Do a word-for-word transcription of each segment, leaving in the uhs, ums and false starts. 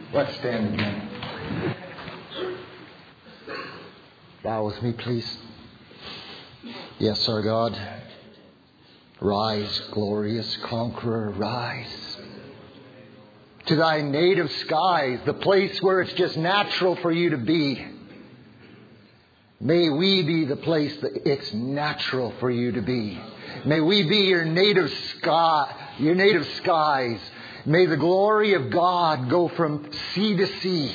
Let's stand again. Bow with me, please. Yes, our God. Rise, glorious conqueror, rise. To thy native skies, the place where it's just natural for you to be. May we be the place that it's natural for you to be. May we be your native sky, your native skies. May the glory of God go from sea to sea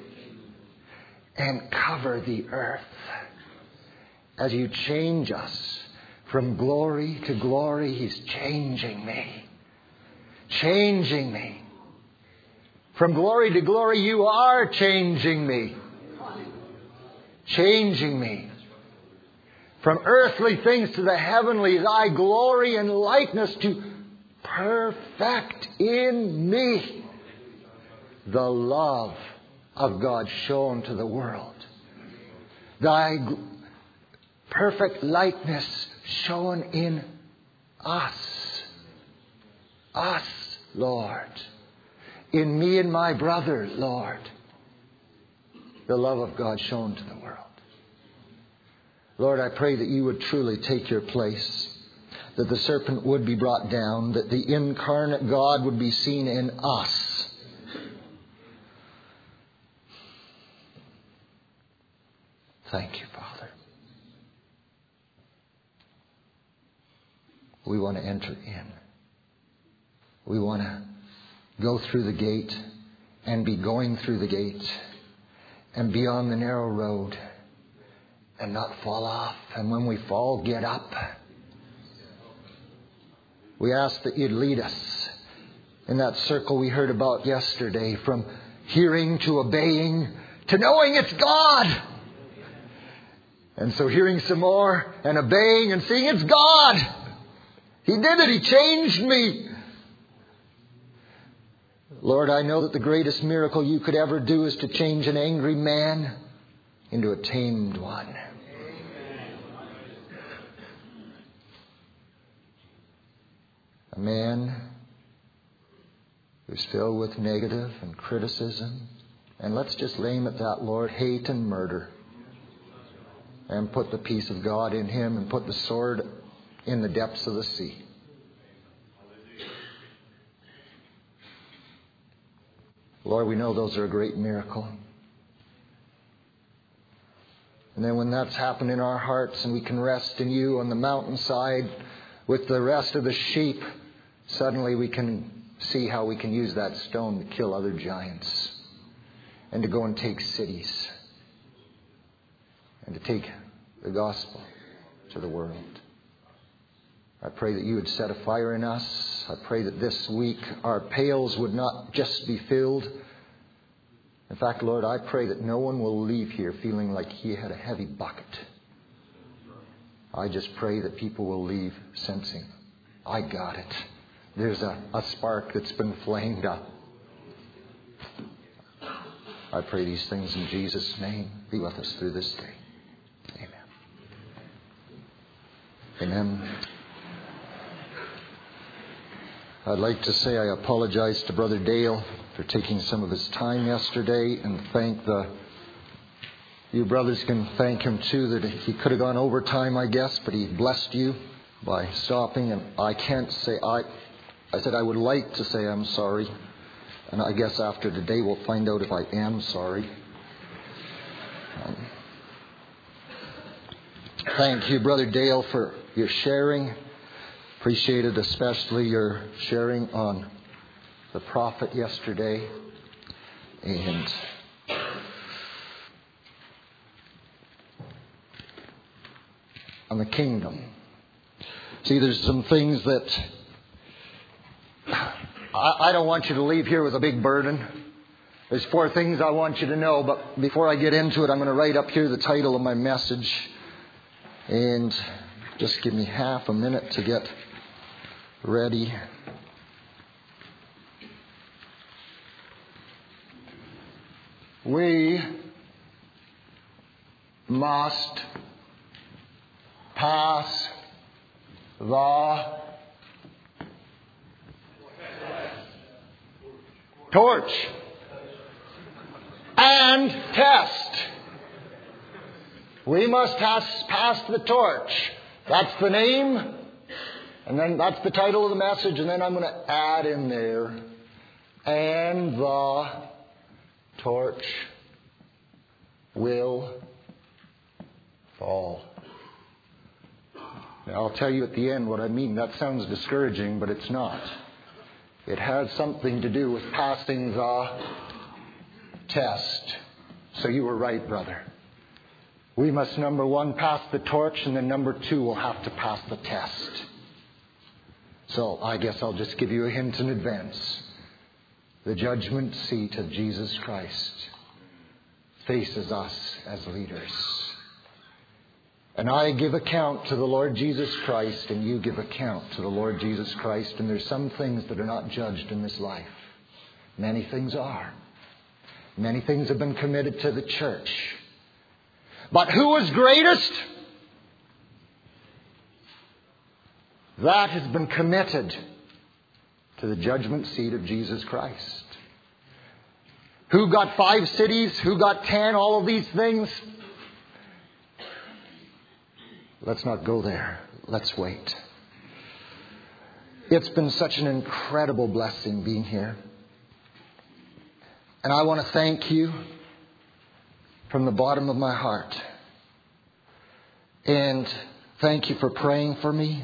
and cover the earth as you change us from glory to glory. He's changing me. Changing me. From glory to glory, you are changing me. Changing me. From earthly things to the heavenly, thy glory and likeness to perfect in me the love of God shown to the world. Thy perfect likeness shown in us. Us, Lord. In me and my brother, Lord. The love of God shown to the world. Lord, I pray that you would truly take your place. That the serpent would be brought down. That the incarnate God would be seen in us. Thank you, Father. We want to enter in. We want to go through the gate and be going through the gate and be on the narrow road and not fall off. And when we fall, get up. We ask that you'd lead us in that circle we heard about yesterday, from hearing to obeying to knowing it's God. And so hearing some more and obeying and seeing it's God. He did it. He changed me. Lord, I know that the greatest miracle you could ever do is to change an angry man into a tamed one. A man who's filled with negative and criticism. And let's just name it that, Lord, hate and murder. And put the peace of God in him and put the sword in the depths of the sea. Lord, we know those are a great miracle. And then when that's happened in our hearts and we can rest in you on the mountainside with the rest of the sheep, suddenly we can see how we can use that stone to kill other giants and to go and take cities and to take the gospel to the world. I pray that you would set a fire in us. I pray that this week our pails would not just be filled. In fact, Lord, I pray that no one will leave here feeling like he had a heavy bucket. I just pray that people will leave sensing, I got it. There's a, a spark that's been flamed up. I pray these things in Jesus' name. Be with us through this day. Amen. Amen. I'd like to say I apologize to Brother Dale for taking some of his time yesterday, and thank the, you brothers can thank him too, that he could have gone overtime, I guess, but he blessed you by stopping. And I can't say, I, I said I would like to say I'm sorry. And I guess after today we'll find out if I am sorry. Um, thank you, Brother Dale, for your sharing. Appreciated especially your sharing on the prophet yesterday. And on the kingdom. See, there's some things that I, I don't want you to leave here with a big burden. There's four things I want you to know, but before I get into it, I'm going to write up here the title of my message. And just give me half a minute to get ready. We must pass the torch. and test. We must pass, pass the torch. That's the name. And then that's the title of the message. And then I'm going to add in there, and the torch will fall. Now, I'll tell you at the end what I mean. That sounds discouraging, but it's not. It has something to do with passing the test. So you were right, brother. We must, number one, pass the torch, and then number two, we'll have to pass the test. So I guess I'll just give you a hint in advance. The judgment seat of Jesus Christ faces us as leaders. And I give account to the Lord Jesus Christ, and you give account to the Lord Jesus Christ. And there's some things that are not judged in this life. Many things are. Many things have been committed to the church. But who is greatest? That has been committed to the judgment seat of Jesus Christ. Who got five cities? Who got ten? All of these things. Let's not go there. Let's wait. It's been such an incredible blessing being here. And I want to thank you from the bottom of my heart. And thank you for praying for me.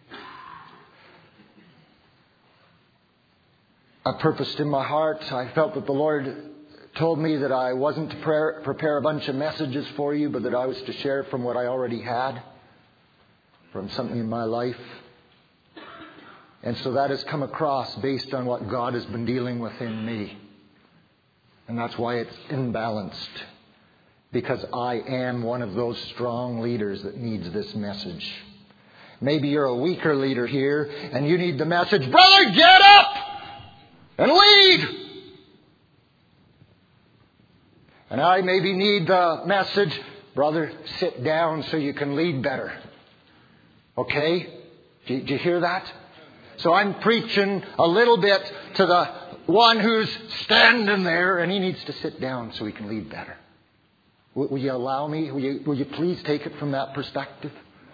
I purposed in my heart, I felt that the Lord told me that I wasn't to prepare, prepare a bunch of messages for you, but that I was to share from what I already had, from something in my life. And so that has come across based on what God has been dealing with in me. And that's why it's imbalanced. Because I am one of those strong leaders that needs this message. Maybe you're a weaker leader here and you need the message, brother, get up and lead. And I maybe need the message, brother, sit down so you can lead better. Okay? Do you hear that? So I'm preaching a little bit to the one who's standing there and he needs to sit down so he can lead better. Will you allow me? Will you, will you please take it from that perspective?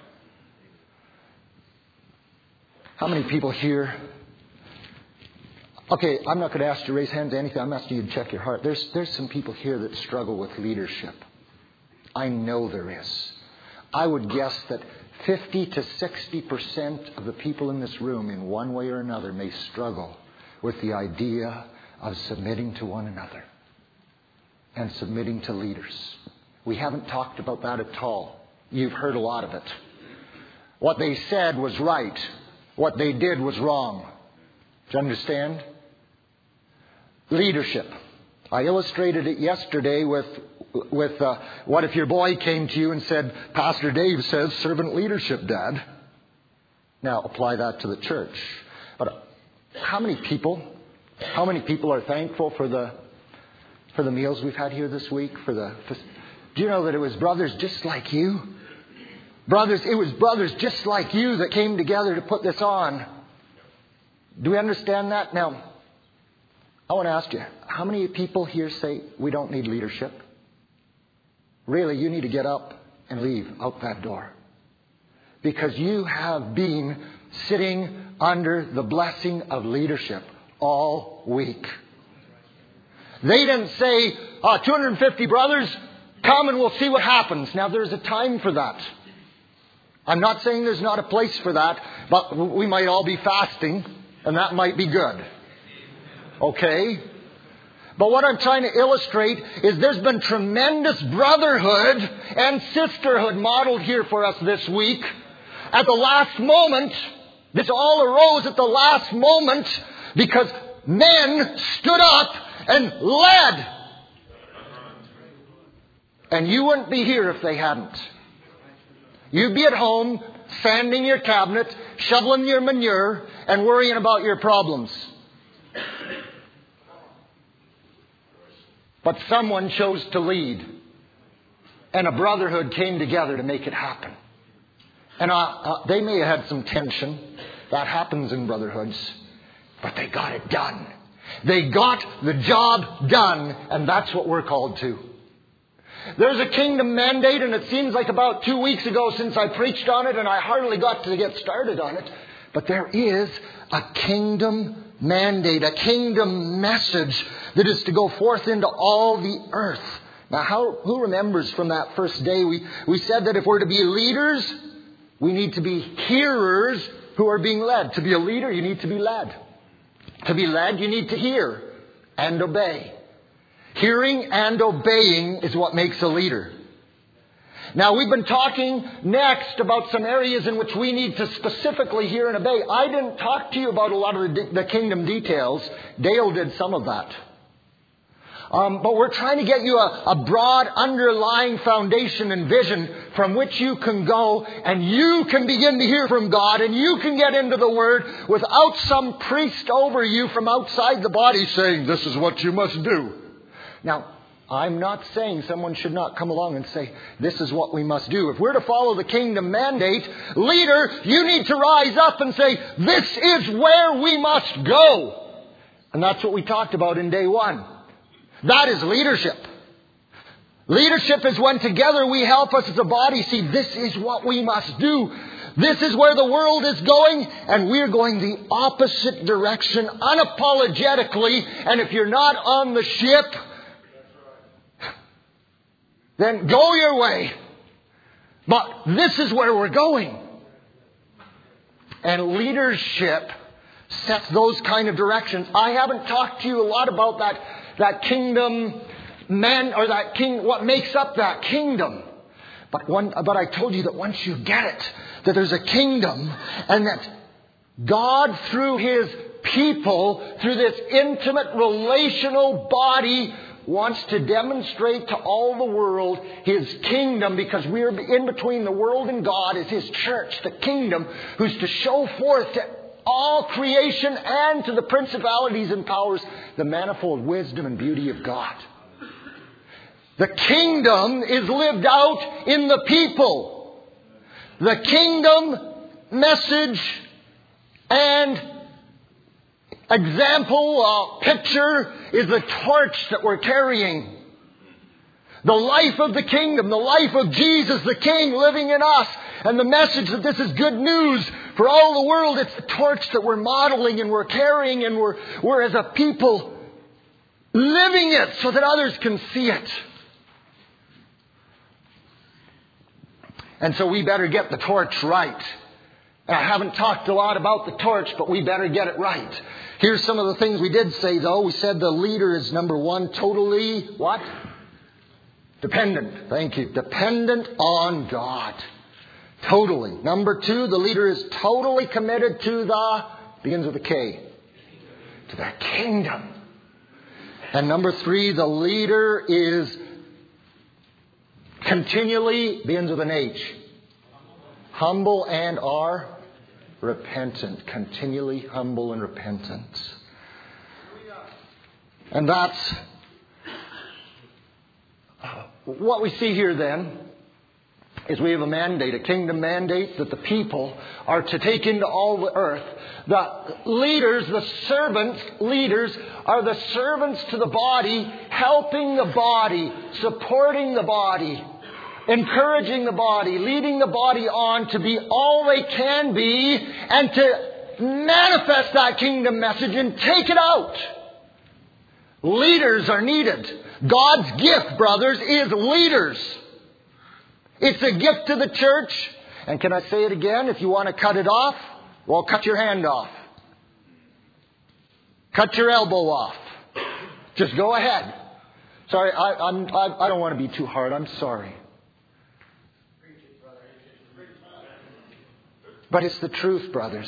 How many people here? Okay, I'm not going to ask you to raise hands or anything. I'm asking you to check your heart. There's, there's some people here that struggle with leadership. I know there is. I would guess that fifty to sixty percent of the people in this room in one way or another may struggle with the idea of submitting to one another and submitting to leaders. We haven't talked about that at all. You've heard a lot of it. What they said was right. What they did was wrong. Do you understand? Leadership. I illustrated it yesterday with with uh, what if your boy came to you and said, Pastor Dave says servant leadership, Dad. Now apply that to the church. But how many people, how many people are thankful for the for the meals we've had here this week? For the, do you know that it was brothers just like you? Brothers, it was brothers just like you that came together to put this on. Do we understand that? Now, I want to ask you, how many people here say we don't need leadership? Really, you need to get up and leave out that door. Because you have been sitting under the blessing of leadership all week. They didn't say, oh, two hundred fifty brothers, come and we'll see what happens. Now, there's a time for that. I'm not saying there's not a place for that, but we might all be fasting, and that might be good. Okay? But what I'm trying to illustrate is there's been tremendous brotherhood and sisterhood modeled here for us this week. At the last moment, this all arose at the last moment because men stood up and led. And you wouldn't be here if they hadn't. You'd be at home, sanding your cabinet, shoveling your manure, and worrying about your problems. But someone chose to lead. And a brotherhood came together to make it happen. And uh, uh, they may have had some tension. That happens in brotherhoods. But they got it done. They got the job done, and that's what we're called to. There's a kingdom mandate, and it seems like about two weeks ago since I preached on it, and I hardly got to get started on it. But there is a kingdom mandate, a kingdom message that is to go forth into all the earth. Now, how, who remembers from that first day we, we said that if we're to be leaders, we need to be hearers who are being led. To be a leader, you need to be led. To be led, you need to hear and obey. Hearing and obeying is what makes a leader. Now, we've been talking next about some areas in which we need to specifically hear and obey. I didn't talk to you about a lot of the, the kingdom details. Dale did some of that. Um, but we're trying to get you a, a broad underlying foundation and vision from which you can go and you can begin to hear from God and you can get into the Word without some priest over you from outside the body saying, this is what you must do. Now, I'm not saying someone should not come along and say, this is what we must do. If we're to follow the kingdom mandate, leader, you need to rise up and say, this is where we must go. And that's what we talked about in day one. That is leadership. Leadership is when together we help us as a body see this is what we must do. This is where the world is going, and we're going the opposite direction unapologetically. And if you're not on the ship, then go your way. But this is where we're going. And leadership sets those kind of directions. I haven't talked to you a lot about that, that kingdom man, or that king, what makes up that kingdom. But one, but I told you that once you get it, that there's a kingdom, and that God through His people, through this intimate relational body, wants to demonstrate to all the world His kingdom, because we're in between the world and God is His church, the kingdom, who's to show forth to all creation and to the principalities and powers the manifold wisdom and beauty of God. The kingdom is lived out in the people. The kingdom message and example, uh, picture is the torch that we're carrying. The life of the kingdom, the life of Jesus, the King living in us. And the message that this is good news for all the world. It's the torch that we're modeling and we're carrying, and we're, we're as a people living it so that others can see it. And so we better get the torch right. I haven't talked a lot about the torch, but we better get it right. Here's some of the things we did say, though. We said the leader is, number one, totally, what? Dependent. Thank you. Dependent on God. Totally. Number two, the leader is totally committed to the, begins with a K, to the kingdom. And number three, the leader is continually, begins with an H, humble and are repentant. Continually humble and repentant. And that's what we see here then, is we have a mandate, a kingdom mandate that the people are to take into all the earth. The leaders, the servants, leaders are the servants to the body, helping the body, supporting the body, encouraging the body, leading the body on to be all they can be and to manifest that kingdom message and take it out. Leaders are needed. God's gift, brothers, is leaders. It's a gift to the church. And can I say it again? If you want to cut it off, well, cut your hand off. Cut your elbow off. Just go ahead. Sorry, I, I'm, I, I don't want to be too hard. I'm sorry. But it's the truth, brothers.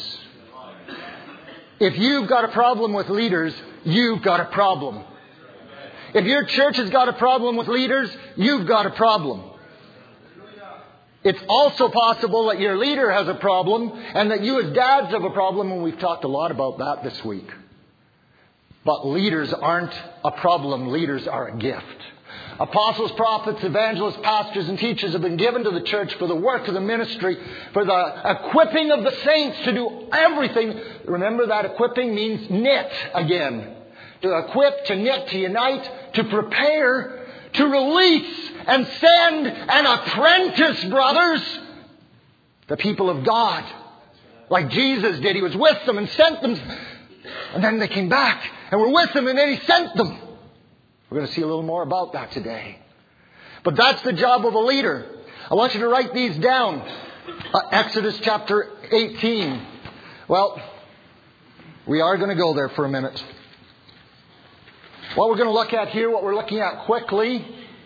If you've got a problem with leaders, you've got a problem. If your church has got a problem with leaders, you've got a problem. It's also possible that your leader has a problem and that you as dads have a problem, and we've talked a lot about that this week. But leaders aren't a problem. Leaders are a gift. Apostles, prophets, evangelists, pastors, and teachers have been given to the church for the work of the ministry, for the equipping of the saints to do everything. Remember that equipping means knit again. to equip, to knit, to unite, to prepare, to release and send and apprentice, brothers, the people of God. Like Jesus did. He was with them and sent them. And then they came back and were with them and then He sent them. We're going to see a little more about that today. But that's the job of a leader. I want you to write these down. Uh, Exodus chapter eighteen. Well, we are going to go there for a minute. What we're going to look at here, what we're looking at quickly,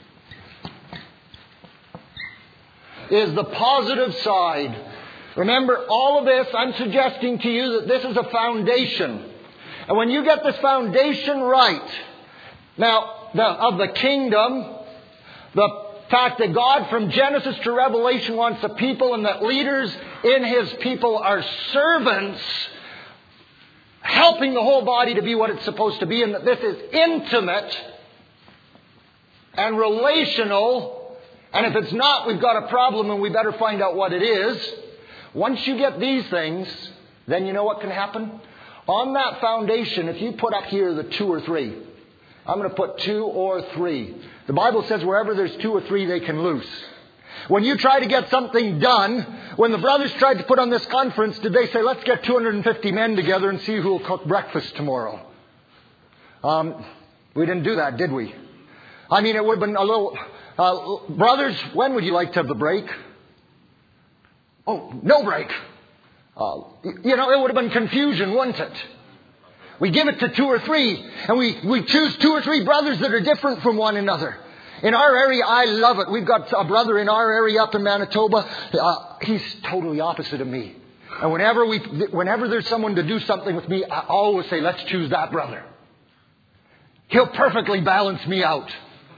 is the positive side. Remember, all of this, I'm suggesting to you that this is a foundation. And when you get this foundation right, now, the, of the kingdom, the fact that God from Genesis to Revelation wants a people and that leaders in His people are servants, helping the whole body to be what it's supposed to be, and that this is intimate and relational. And if it's not, we've got a problem and we better find out what it is. Once you get these things, then you know what can happen? On that foundation, if you put up here the two or three, I'm going to put two or three. The Bible says wherever there's two or three, they can loose. When you try to get something done, when the brothers tried to put on this conference, did they say, let's get two hundred fifty men together and see who will cook breakfast tomorrow? Um, we didn't do that, did we? I mean, it would have been a little... Uh, brothers, when would you like to have the break? Oh, no break. Uh, you know, it would have been confusion, wouldn't it? We give it to two or three, and we, we choose two or three brothers that are different from one another. In our area, I love it. We've got a brother in our area up in Manitoba. Uh, he's totally opposite of me. And whenever we, whenever there's someone to do something with me, I always say, let's choose that brother. He'll perfectly balance me out.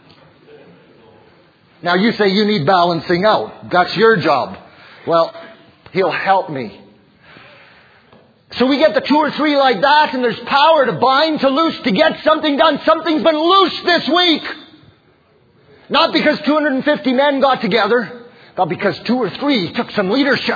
Now you say you need balancing out. That's your job. Well, he'll help me. So we get the two or three like that, and there's power to bind, to loose, to get something done. Something's been loosed this week. Not because two hundred fifty men got together, but because two or three took some leadership.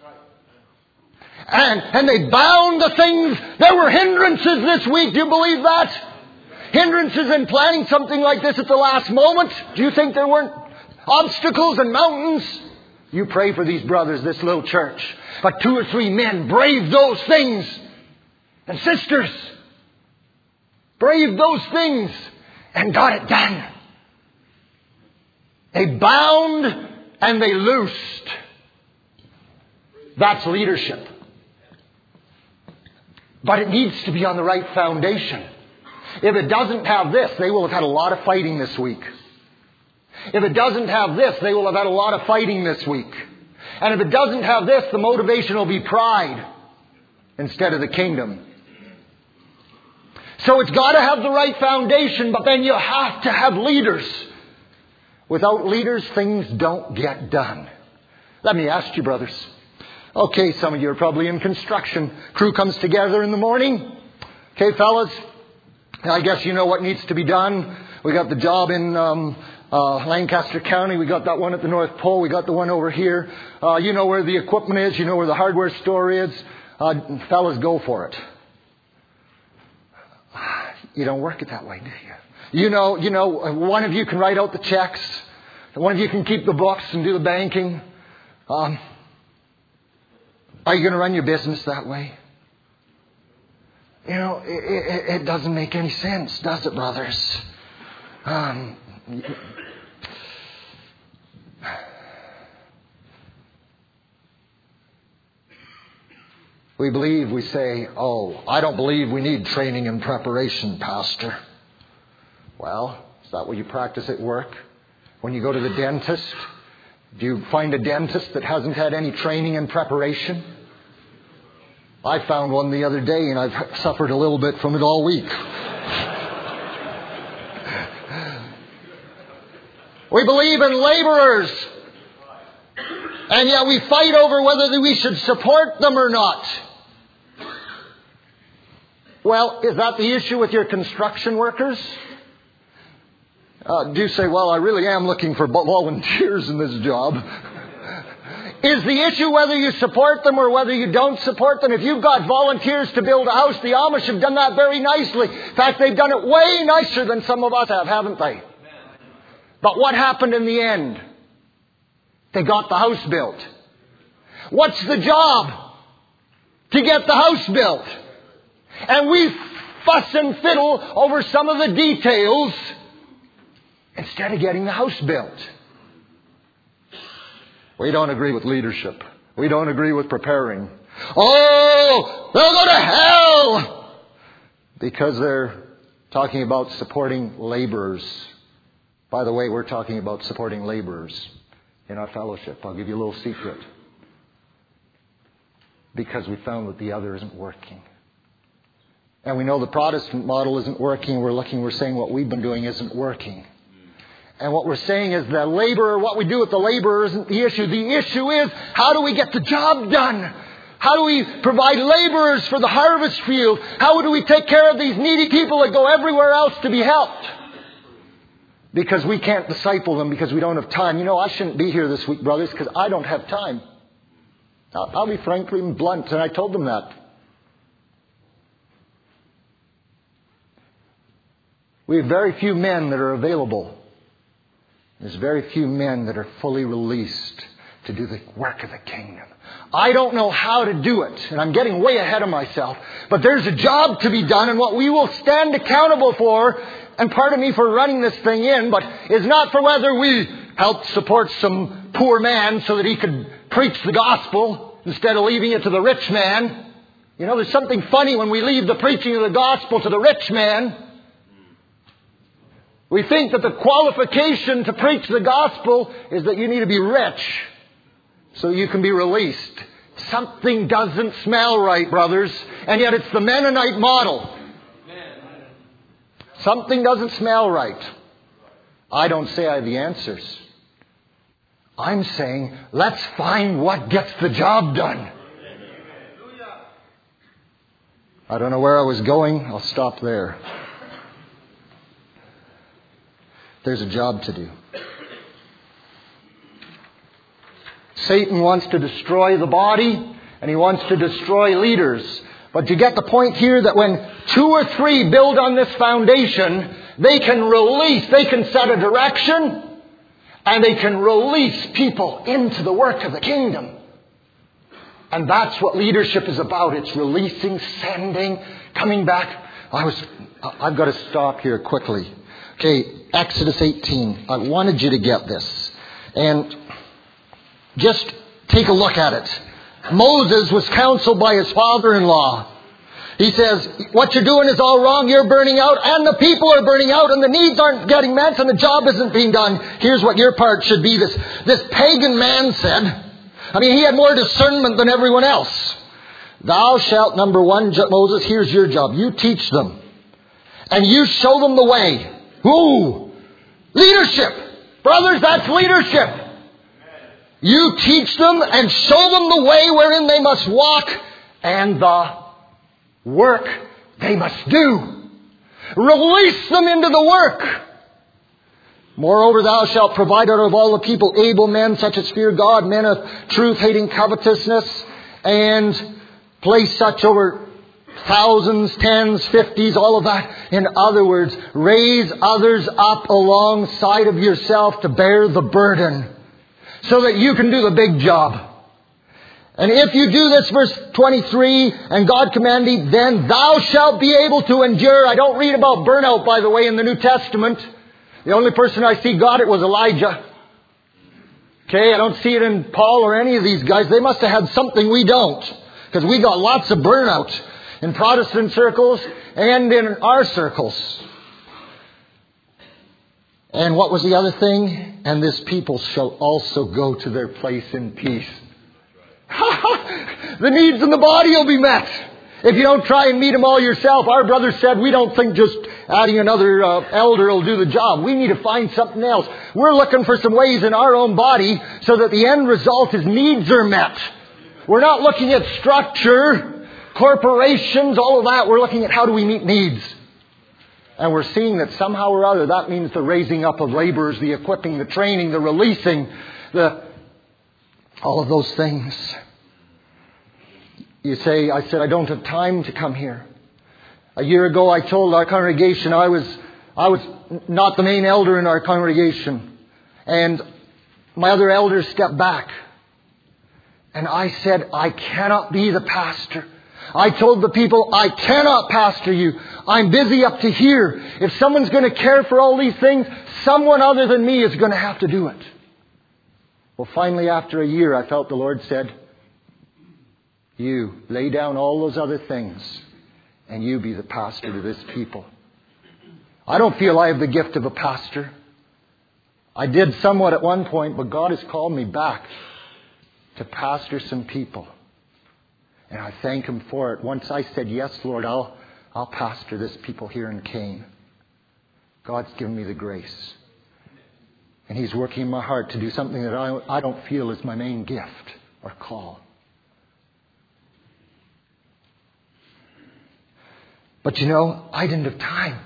And, and they bound the things. There were hindrances this week. Do you believe that? Hindrances in planning something like this at the last moment. Do you think there weren't obstacles and mountains? You pray for these brothers, this little church. But two or three men braved those things. And sisters braved those things and got it done. They bound and they loosed. That's leadership. But it needs to be on the right foundation. If it doesn't have this, they will have had a lot of fighting this week. If it doesn't have this, they will have had a lot of fighting this week. And if it doesn't have this, the motivation will be pride instead of the kingdom. So it's got to have the right foundation, but then you have to have leaders. Without leaders, things don't get done. Let me ask you, brothers. Okay, some of you are probably in construction. Crew comes together in the morning. Okay, fellas, I guess you know what needs to be done. We got the job in um, uh, Lancaster County. We got that one at the North Pole. We got the one over here. Uh, you know where the equipment is. You know where the hardware store is. Uh, fellas, go for it. You don't work it that way, do you? You know, you know, one of you can write out the checks. One of you can keep the books and do the banking. Um, are you going to run your business that way? You know, it, it, it doesn't make any sense, does it, brothers? Um, we believe, we say, oh, I don't believe we need training and preparation, Pastor. Well, is that what you practice at work? When you go to the dentist, do you find a dentist that hasn't had any training and preparation? I found one the other day, and I've suffered a little bit from it all week. We believe in laborers. And yet we fight over whether we should support them or not. Well, is that the issue with your construction workers? Uh, do you say, well, I really am looking for volunteers in this job. Is the issue whether you support them or whether you don't support them? If you've got volunteers to build a house, the Amish have done that very nicely. In fact, they've done it way nicer than some of us have, haven't they? But what happened in the end? They got the house built. What's the job? To get the house built. And we fuss and fiddle over some of the details instead of getting the house built. We don't agree with leadership. We don't agree with preparing. Oh, they'll go to hell! Because they're talking about supporting laborers. By the way, we're talking about supporting laborers in our fellowship. I'll give you a little secret. Because we found that the other isn't working. And we know the Protestant model isn't working. We're looking, we're saying what we've been doing isn't working. And what we're saying is the laborer, what we do with the laborer isn't the issue. The issue is, how do we get the job done? How do we provide laborers for the harvest field? How do we take care of these needy people that go everywhere else to be helped? Because we can't disciple them because we don't have time. You know, I shouldn't be here this week, brothers, because I don't have time. I'll, I'll be frankly and blunt, and I told them that. We have very few men that are available. There's very few men that are fully released to do the work of the kingdom. I don't know how to do it, and I'm getting way ahead of myself, but there's a job to be done, and what we will stand accountable for, and pardon me for running this thing in, but is not for whether we help support some poor man so that he could preach the gospel instead of leaving it to the rich man. You know, there's something funny when we leave the preaching of the gospel to the rich man. We think that the qualification to preach the gospel is that you need to be rich so you can be released. Something doesn't smell right, brothers. And yet it's the Mennonite model. Something doesn't smell right. I don't say I have the answers. I'm saying, let's find what gets the job done. I don't know where I was going. I'll stop there. There's a job to do. Satan wants to destroy the body, and he wants to destroy leaders. But you get the point here that when two or three build on this foundation, they can release, they can set a direction, and they can release people into the work of the kingdom. And that's what leadership is about. It's releasing, sending, coming back. I was, I've got to stop here quickly. Okay, Exodus eighteen. I wanted you to get this. And just take a look at it. Moses was counseled by his father-in-law. He says, what you're doing is all wrong. You're burning out, and the people are burning out, and the needs aren't getting met, and the job isn't being done. Here's what your part should be. This, this pagan man said, I mean, he had more discernment than everyone else. Thou shalt, number one, Moses, here's your job. You teach them. And you show them the way. Ooh, leadership. Brothers, that's leadership. You teach them and show them the way wherein they must walk and the work they must do. Release them into the work. Moreover, thou shalt provide out of all the people able men such as fear God, men of truth, hating covetousness, and place such over thousands, tens, fifties, all of that. In other words, raise others up alongside of yourself to bear the burden so that you can do the big job. And if you do this, verse twenty-three, and God commanded thee, then thou shalt be able to endure. I don't read about burnout, by the way, in the New Testament. The only person I see got it was Elijah. Okay, I don't see it in Paul or any of these guys. They must have had something we don't. Because we got lots of burnout in Protestant circles and in our circles. And what was the other thing? And this people shall also go to their place in peace. The needs in the body will be met. If you don't try and meet them all yourself. Our brother said we don't think just adding another uh, elder will do the job. We need to find something else. We're looking for some ways in our own body so that the end result is needs are met. We're not looking at structure, corporations, all of that. We're looking at how do we meet needs. And we're seeing that somehow or other that means the raising up of laborers, the equipping, the training, the releasing, the All of those things. You say, I said, I don't have time to come here. A year ago, I told our congregation I was, I was not the main elder in our congregation. And my other elders stepped back. And I said, I cannot be the pastor. I told the people, I cannot pastor you. I'm busy up to here. If someone's going to care for all these things, someone other than me is going to have to do it. Well, finally, after a year, I felt the Lord said, you lay down all those other things and you be the pastor to this people. I don't feel I have the gift of a pastor. I did somewhat at one point, but God has called me back to pastor some people. And I thank Him for it. Once I said, yes, Lord, I'll, I'll pastor this people here in Kane. God's given me the grace. And He's working in my heart to do something that I, I don't feel is my main gift or call. But you know, I didn't have time.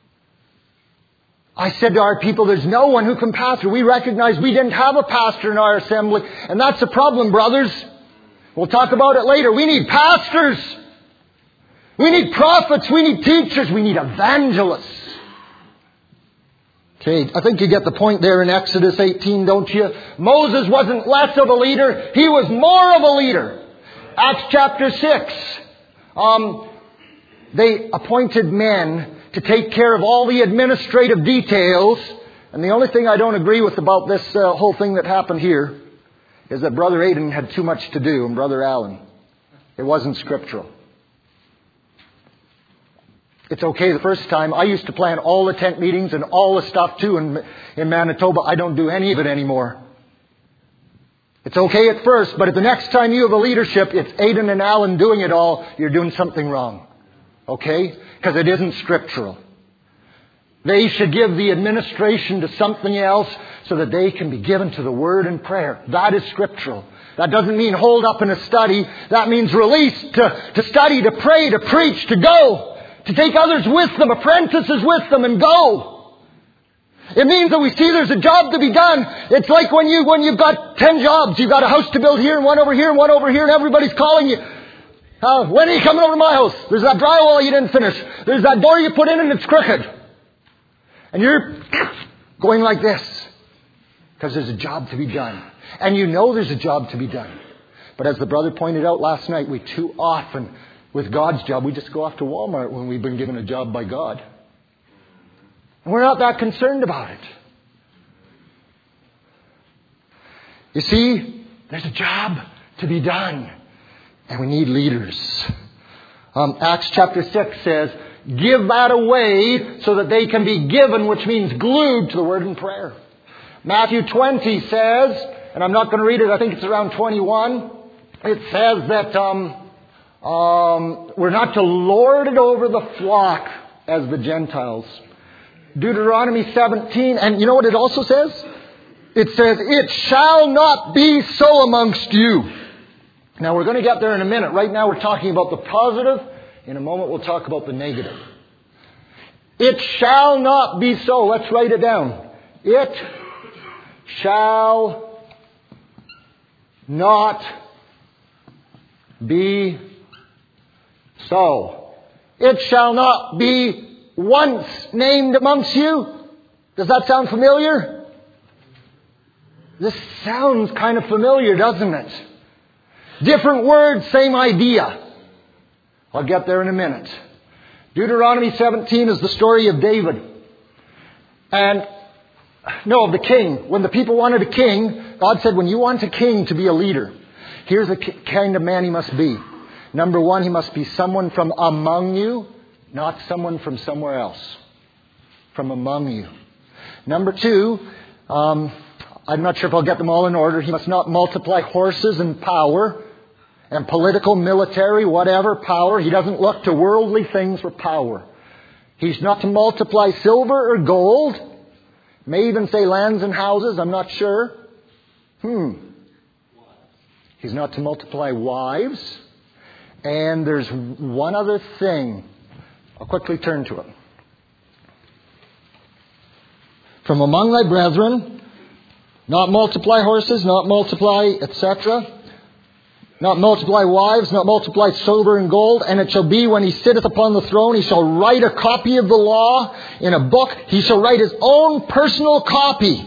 I said to our people, there's no one who can pastor. We recognized we didn't have a pastor in our assembly. And that's a problem, brothers. We'll talk about it later. We need pastors. We need prophets. We need teachers. We need evangelists. Okay, I think you get the point there in Exodus eighteen, don't you? Moses wasn't less of a leader. He was more of a leader. Acts chapter six. Um, they appointed men to take care of all the administrative details. And the only thing I don't agree with about this uh, whole thing that happened here is that Brother Aidan had too much to do and Brother Allen. It wasn't scriptural. It's okay the first time. I used to plan all the tent meetings and all the stuff too in, in Manitoba. I don't do any of it anymore. It's okay at first, but at the next time you have a leadership, it's Aidan and Allen doing it all, you're doing something wrong. Okay? Because it isn't scriptural. They should give the administration to something else so that they can be given to the Word and prayer. That is scriptural. That doesn't mean hold up in a study. That means release to, to study, to pray, to preach, to go. To take others with them, apprentices with them, and go. It means that we see there's a job to be done. It's like when, you, when you've got ten jobs. You've got a house to build here, and one over here, and one over here, and everybody's calling you. Uh, when are you coming over to my house? There's that drywall you didn't finish. There's that door you put in and it's crooked. And you're going like this. Because there's a job to be done. And you know there's a job to be done. But as the brother pointed out last night, we too often, with God's job, we just go off to Walmart when we've been given a job by God. And we're not that concerned about it. You see, there's a job to be done. And we need leaders. Um, Acts chapter six says, give that away so that they can be given, which means glued to the Word and prayer. Matthew twenty says, and I'm not going to read it, I think it's around twenty-one. It says that um, um, we're not to lord it over the flock as the Gentiles. Deuteronomy seventeen, and you know what it also says? It says, it shall not be so amongst you. Now we're going to get there in a minute. Right now we're talking about the positive. In a moment we'll talk about the negative. It shall not be so. Let's write it down. It shall not be so. It shall not be once named amongst you. Does that sound familiar? This sounds kind of familiar, doesn't it? Different words, same idea. I'll get there in a minute. Deuteronomy seventeen is the story of David. And, no, of the king. When the people wanted a king, God said, when you want a king to be a leader, here's the kind of man he must be. Number one, he must be someone from among you, not someone from somewhere else. From among you. Number two, um, I'm not sure if I'll get them all in order. He must not multiply horses and power and political, military, whatever power. He doesn't look to worldly things for power. He's not to multiply silver or gold. May even say lands and houses. I'm not sure. Hmm. He's not to multiply wives. And there's one other thing. I'll quickly turn to it. From among thy brethren, Not multiply horses, not multiply, et cetera. Not multiply wives, not multiply silver and gold. And it shall be when he sitteth upon the throne, he shall write a copy of the law in a book. He shall write his own personal copy.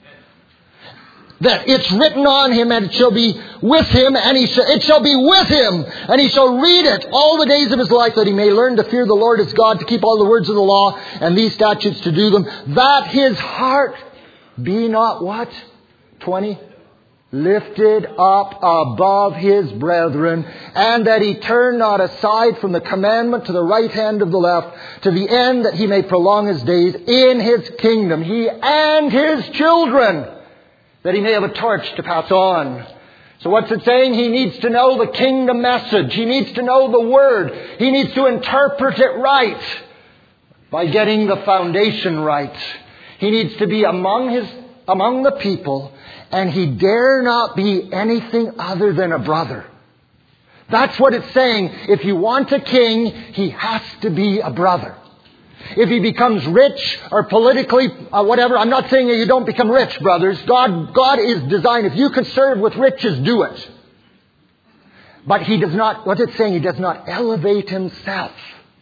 That it's written on him, and it shall be with him, and he shall, it shall be with him, and he shall read it all the days of his life, that he may learn to fear the Lord his God, to keep all the words of the law, and these statutes to do them, that his heart be not what? twenty Lifted up above his brethren, and that he turn not aside from the commandment to the right hand of the left, to the end that he may prolong his days in his kingdom, he and his children, that he may have a torch to pass on. So what's it saying? He needs to know the kingdom message. He needs to know the word. He needs to interpret it right by getting the foundation right. He needs to be among his among the people, and he dare not be anything other than a brother. That's what it's saying. If you want a king, he has to be a brother. If he becomes rich or politically uh, whatever, I'm not saying that you don't become rich, brothers. God, God is designed. If you can serve with riches, do it. But he does not, what it's saying, he does not elevate himself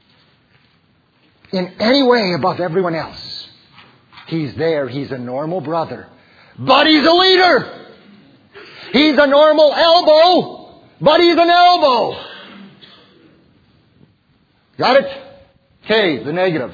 in any way above everyone else. He's there. He's a normal brother. But he's a leader. He's a normal elbow, but he's an elbow. Got it? Okay, the negative.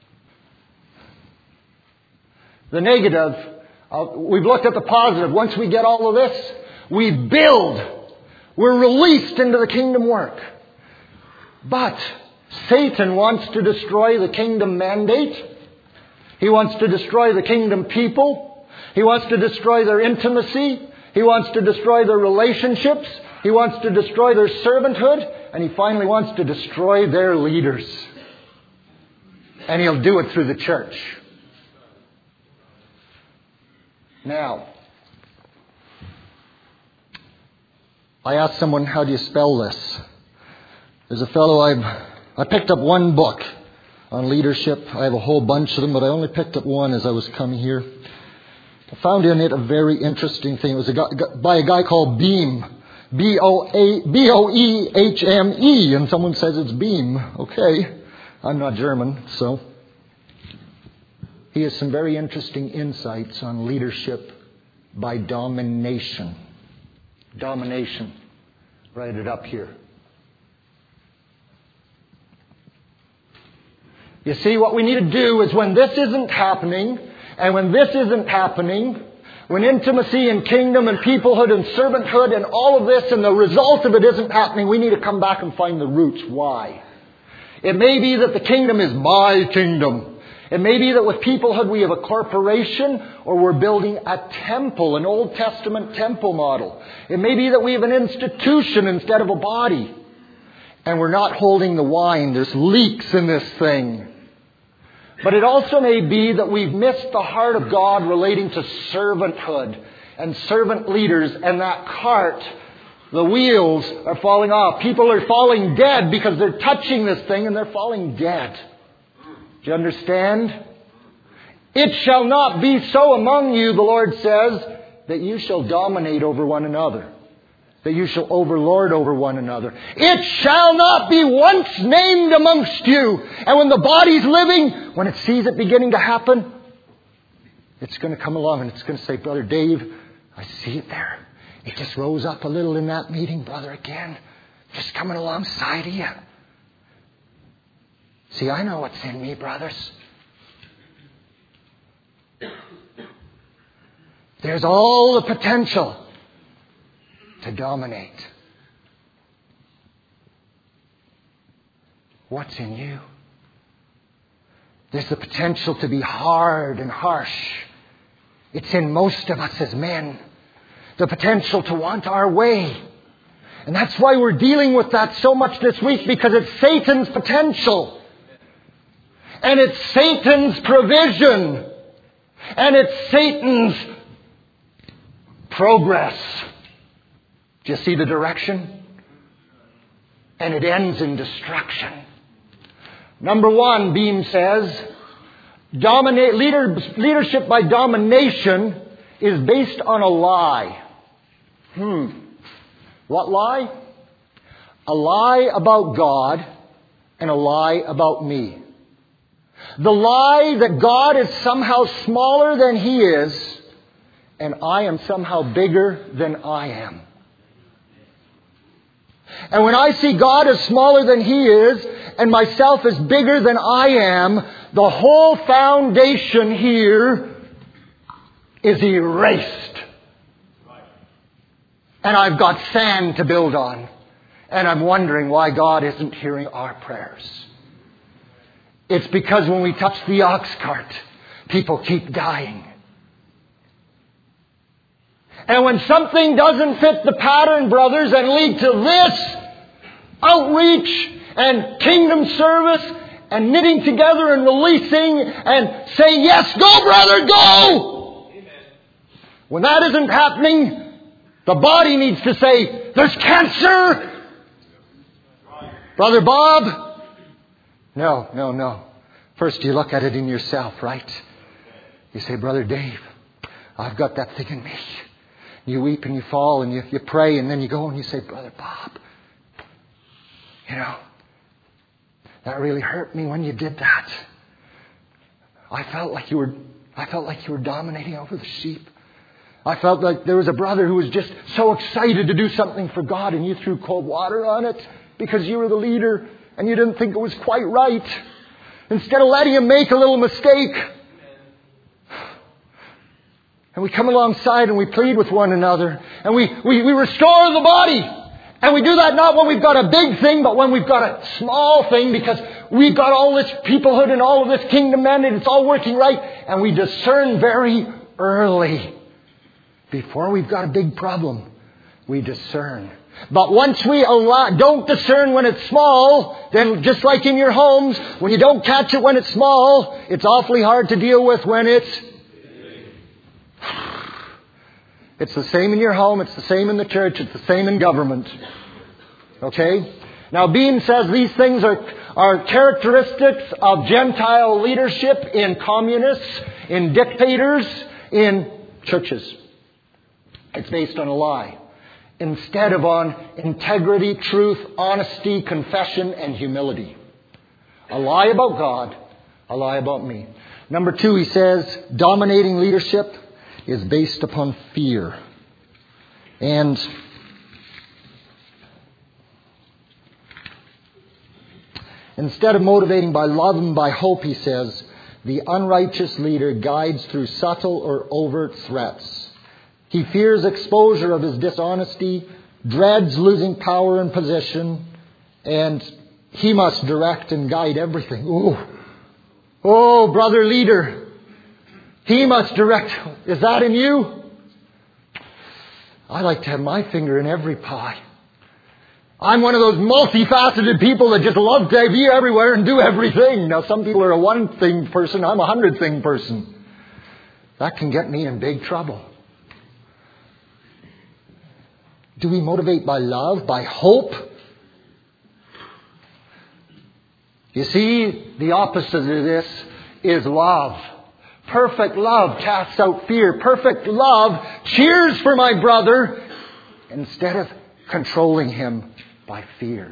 The negative, uh, we've looked at the positive. Once we get all of this, we build. We're released into the kingdom work. But Satan wants to destroy the kingdom mandate. He wants to destroy the kingdom people. He wants to destroy their intimacy. He wants to destroy their relationships. He wants to destroy their servanthood. And he finally wants to destroy their leaders. And he'll do it through the church. Now, I asked someone, how do you spell this? There's a fellow I've, I picked up one book on leadership. I have a whole bunch of them, but I only picked up one as I was coming here. I found in it a very interesting thing. It was a guy, by a guy called Beam. B O E H M E. And someone says it's Beam. Okay. I'm not German, so. He has some very interesting insights on leadership by domination. Domination. Write it up here. You see, what we need to do is when this isn't happening, and when this isn't happening, when intimacy and kingdom and peoplehood and servanthood and all of this and the result of it isn't happening, we need to come back and find the roots. Why? It may be that the kingdom is my kingdom. It may be that with peoplehood we have a corporation, or we're building a temple, an Old Testament temple model. It may be that we have an institution instead of a body. And we're not holding the wine. There's leaks in this thing. But it also may be that we've missed the heart of God relating to servanthood and servant leaders, and that cart, the wheels are falling off. People are falling dead because they're touching this thing and they're falling dead. Do you understand? It shall not be so among you, the Lord says, that you shall dominate over one another. That you shall overlord over one another. It shall not be once named amongst you. And when the body's living, when it sees it beginning to happen, it's going to come along and it's going to say, Brother Dave, I see it there. It just rose up a little in that meeting, brother, again. Just coming alongside of you. See, I know what's in me, brothers. There's all the potential to dominate. What's in you? There's the potential to be hard and harsh. It's in most of us as men. The potential to want our way. And that's why we're dealing with that so much this week, because it's Satan's potential. And it's Satan's provision. And it's Satan's progress. Do you see the direction? And it ends in destruction. Number one, Beam says, dominate leader, leadership by domination is based on a lie. Hmm. What lie? A lie about God and a lie about me. The lie that God is somehow smaller than He is, and I am somehow bigger than I am. And when I see God as smaller than He is, and myself as bigger than I am, the whole foundation here is erased. And I've got sand to build on. And I'm wondering why God isn't hearing our prayers. It's because when we touch the ox cart, people keep dying. And when something doesn't fit the pattern, brothers, and lead to this outreach and kingdom service and knitting together and releasing and saying, yes, go, brother, go! Amen. When that isn't happening, the body needs to say, there's cancer! Brother Bob? No, no, no. First you look at it in yourself, right? You say, Brother Dave, I've got that thing in me. You weep and you fall and you, you pray and then you go and you say, Brother Bob, you know, that really hurt me when you did that. I felt like you were, I felt like you were dominating over the sheep. I felt like there was a brother who was just so excited to do something for God and you threw cold water on it because you were the leader and you didn't think it was quite right. Instead of letting him make a little mistake. And we come alongside and we plead with one another. And we, we, we restore the body. And we do that not when we've got a big thing, but when we've got a small thing, because we've got all this peoplehood and all of this kingdom mandate. It's all working right. And we discern very early. Before we've got a big problem, we discern. But once we allow, don't discern when it's small, then just like in your homes, when you don't catch it when it's small, it's awfully hard to deal with when it's... It's the same in your home, it's the same in the church, it's the same in government. Okay? Now Beam says these things are, are characteristics of Gentile leadership in communists, in dictators, in churches. It's based on a lie. Instead of on integrity, truth, honesty, confession, and humility. A lie about God, a lie about me. Number two, he says, dominating leadership is based upon fear. And instead of motivating by love and by hope, he says, the unrighteous leader guides through subtle or overt threats. He fears exposure of his dishonesty, dreads losing power and position, and he must direct and guide everything. Oh, oh, brother leader, he must direct. Is that in you? I like to have my finger in every pie. I'm one of those multifaceted people that just love to be everywhere and do everything. Now, some people are a one-thing person. I'm a hundred-thing person. That can get me in big trouble. Do we motivate by love, by hope? You see, the opposite of this is love. Perfect love casts out fear. Perfect love cheers for my brother instead of controlling him by fear.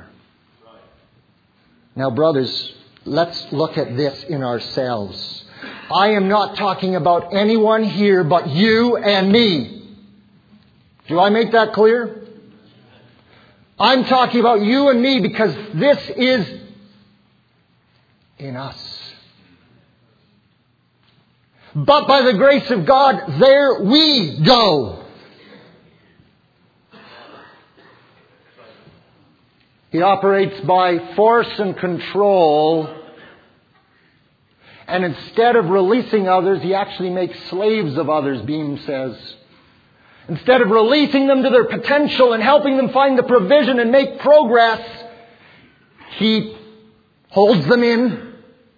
Now, brothers, let's look at this in ourselves. I am not talking about anyone here but you and me. Do I make that clear? I'm talking about you and me because this is in us. But by the grace of God, there we go. He operates by force and control. And instead of releasing others, he actually makes slaves of others, Beam says. Instead of releasing them to their potential and helping them find the provision and make progress, he holds them in,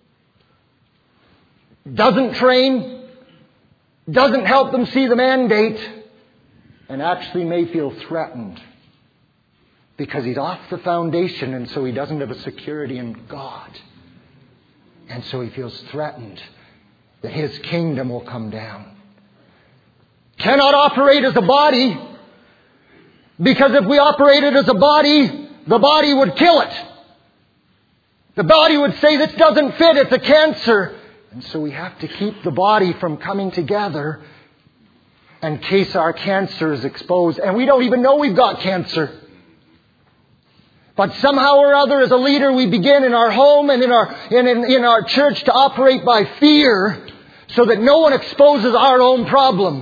doesn't train, doesn't help them see the mandate, and actually may feel threatened because he's off the foundation and so he doesn't have a security in God. And so he feels threatened that his kingdom will come down. cannot operate as a body, because if we operated as a body, the body would kill it. The body would say, this doesn't fit, it's a cancer. And so we have to keep the body from coming together in case our cancer is exposed. And we don't even know we've got cancer. But somehow or other, as a leader, we begin in our home and in our, in, in, in our church to operate by fear so that no one exposes our own problem.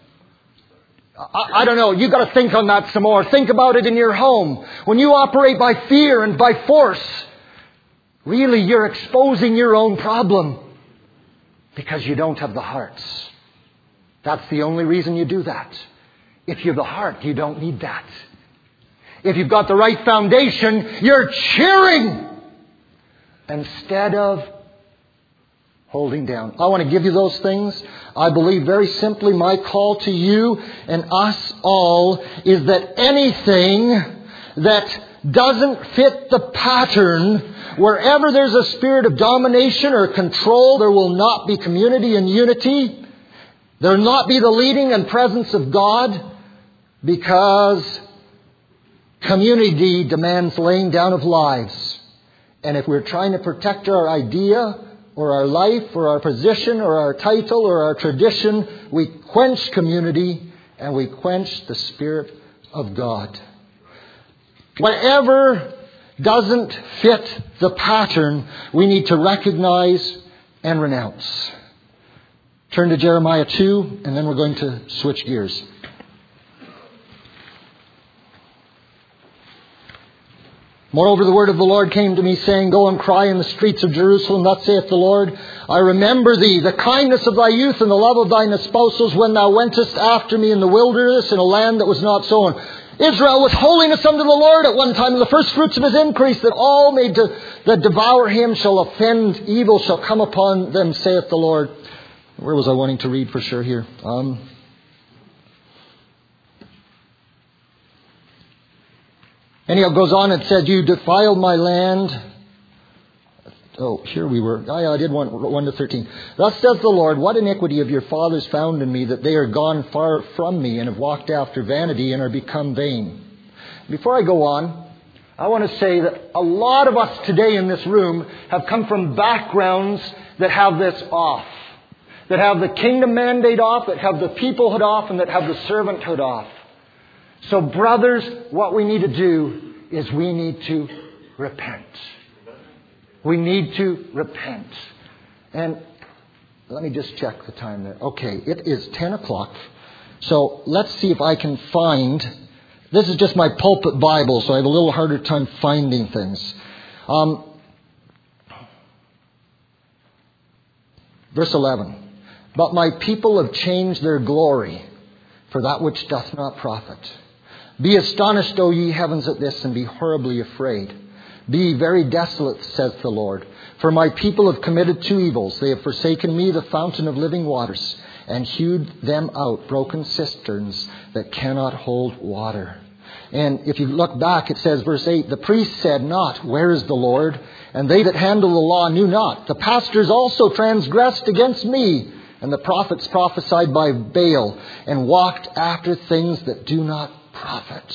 I, I don't know. You've got to think on that some more. Think about it in your home. When you operate by fear and by force, really you're exposing your own problem because you don't have the hearts. That's the only reason you do that. If you have the heart, you don't need that. If you've got the right foundation, you're cheering instead of holding down. I want to give you those things. I believe very simply my call to you and us all is that anything that doesn't fit the pattern, wherever there's a spirit of domination or control, there will not be community and unity. There will not be the leading and presence of God, because community demands laying down of lives. And if we're trying to protect our idea or our life or our position or our title or our tradition, we quench community and we quench the Spirit of God. Whatever doesn't fit the pattern, we need to recognize and renounce. Turn to Jeremiah two, and then we're going to switch gears. Moreover, the word of the Lord came to me, saying, Go and cry in the streets of Jerusalem, thus saith the Lord, I remember thee, the kindness of thy youth and the love of thine espousals, when thou wentest after me in the wilderness, in a land that was not sown. Israel was holiness unto the Lord at one time, and the first fruits of his increase, that all made to, that devour him shall offend, evil shall come upon them, saith the Lord. Where was I wanting to read for sure here? Um... Anyhow, it goes on and said, You defiled my land. Oh, here we were. Oh, yeah, I did one, one to thirteen. Thus says the Lord, What iniquity have your fathers found in me, that they are gone far from me, and have walked after vanity, and are become vain. Before I go on, I want to say that a lot of us today in this room have come from backgrounds that have this off. That have the kingdom mandate off, that have the peoplehood off, and that have the servanthood off. So brothers, what we need to do is we need to repent. We need to repent. And let me just check the time there. Okay, it is ten o'clock. So let's see if I can find... This is just my pulpit Bible, so I have a little harder time finding things. Um, verse eleven. But my people have changed their glory for that which doth not profit. Be astonished, O ye heavens, at this, and be horribly afraid. Be very desolate, says the Lord. For my people have committed two evils. They have forsaken me, the fountain of living waters, and hewed them out broken cisterns that cannot hold water. And if you look back, it says, verse eight, The priests said not, Where is the Lord? And they that handle the law knew not. The pastors also transgressed against me, and the prophets prophesied by Baal, and walked after things that do not profit.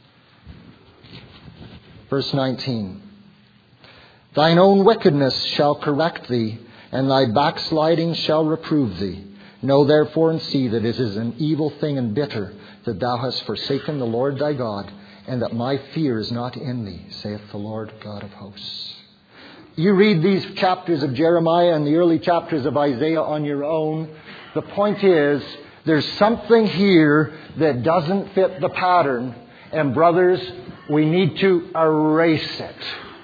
Verse nineteen. Thine own wickedness shall correct thee, and thy backsliding shall reprove thee. Know therefore and see that it is an evil thing and bitter, that thou hast forsaken the Lord thy God, and that my fear is not in thee, saith the Lord God of hosts. You read these chapters of Jeremiah and the early chapters of Isaiah on your own. The point is, there's something here that doesn't fit the pattern. And brothers, we need to erase it.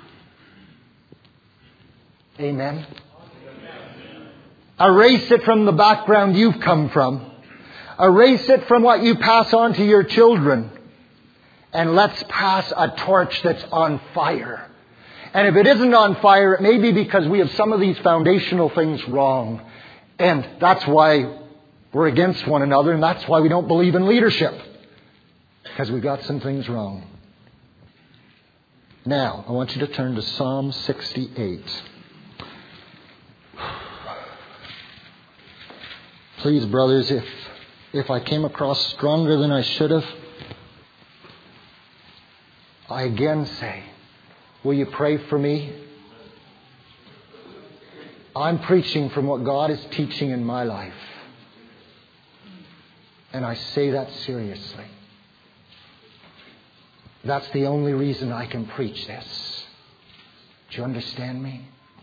Amen? Amen. Erase it from the background you've come from. Erase it from what you pass on to your children. And let's pass a torch that's on fire. And if it isn't on fire, it may be because we have some of these foundational things wrong. And that's why we're against one another, and that's why we don't believe in leadership. Because we got some things wrong. Now, I want you to turn to Psalm sixty-eight. Please, brothers, if if I came across stronger than I should have, I again say, will you pray for me? I'm preaching from what God is teaching in my life. And I say that seriously. That's the only reason I can preach this. Do you understand me?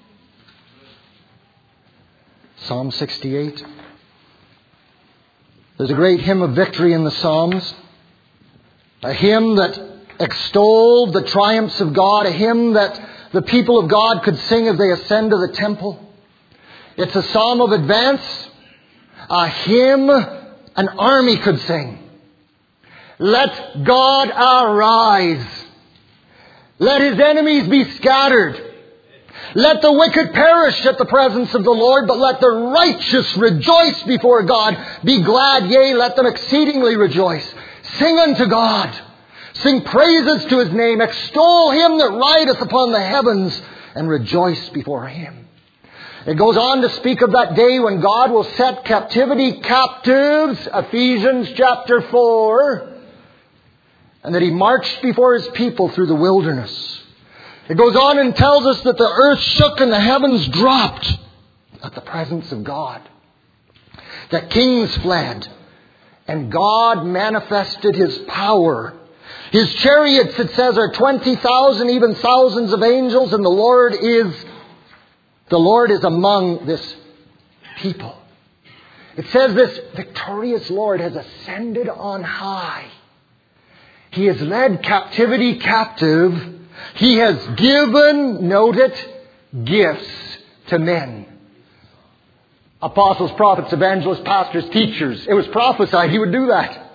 Psalm sixty-eight. There's a great hymn of victory in the Psalms. A hymn that extolled the triumphs of God. A hymn that the people of God could sing as they ascend to the temple. It's a psalm of advance. A hymn an army could sing. Let God arise. Let His enemies be scattered. Let the wicked perish at the presence of the Lord, but let the righteous rejoice before God. Be glad, yea, let them exceedingly rejoice. Sing unto God. Sing praises to His name. Extol Him that rideth upon the heavens, and rejoice before Him. It goes on to speak of that day when God will set captivity captives, Ephesians chapter four, and that He marched before His people through the wilderness. It goes on and tells us that the earth shook and the heavens dropped at the presence of God. That kings fled, and God manifested His power. His chariots, it says, are twenty thousand, even thousands of angels, and the Lord is The Lord is among this people. It says this victorious Lord has ascended on high. He has led captivity captive. He has given, note it, gifts to men. Apostles, prophets, evangelists, pastors, teachers. It was prophesied He would do that.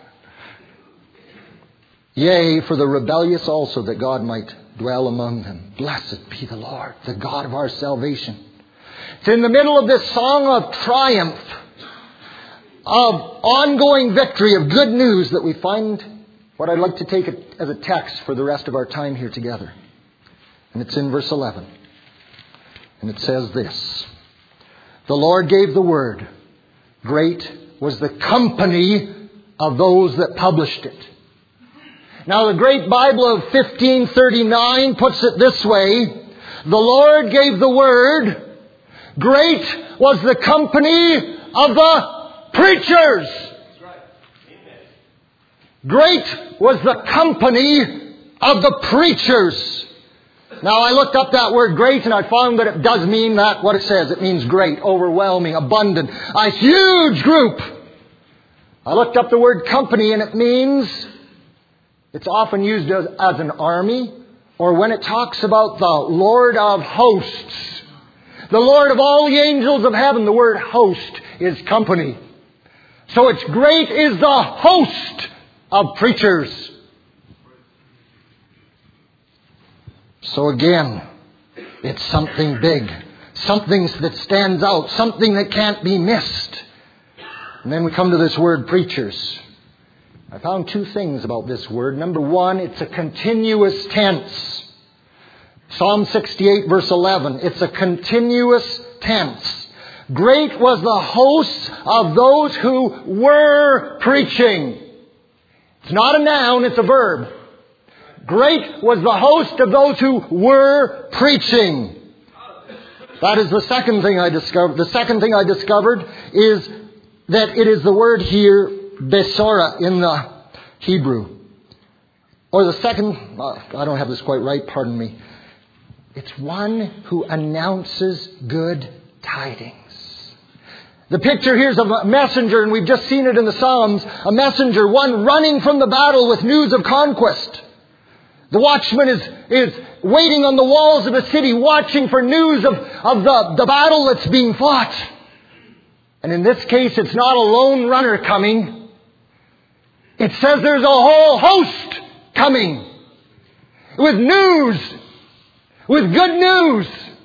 Yea, for the rebellious also, that God might dwell among them. Blessed be the Lord, the God of our salvation. It's in the middle of this song of triumph, of ongoing victory, of good news, that we find what I'd like to take as a text for the rest of our time here together. And it's in verse eleven. And it says this: The Lord gave the word. Great was the company of those that published it. Now, the Great Bible of fifteen thirty-nine puts it this way: The Lord gave the word. Great was the company of the preachers. Great was the company of the preachers. Now, I looked up that word great, and I found that it does mean that, what it says. It means great, overwhelming, abundant, a huge group. I looked up the word company, and it means, it's often used as, as an army, or when it talks about the Lord of hosts. The Lord of all the angels of heaven, the word host is company. So it's great is the host of preachers. So again, it's something big. Something that stands out. Something that can't be missed. And then we come to this word preachers. I found two things about this word. Number one, it's a continuous tense. Psalm sixty-eight verse eleven. It's a continuous tense. Great was the host of those who were preaching. It's not a noun, it's a verb. Great was the host of those who were preaching. That is the second thing I discovered. The second thing I discovered is that it is the word here, besora, in the Hebrew. Or the second, I don't have this quite right, pardon me. It's one who announces good tidings. The picture here is of a messenger, and we've just seen it in the Psalms. A messenger, one running from the battle with news of conquest. The watchman is, is waiting on the walls of a city, watching for news of, of the, the battle that's being fought. And in this case, it's not a lone runner coming. It says there's a whole host coming with news. With good news.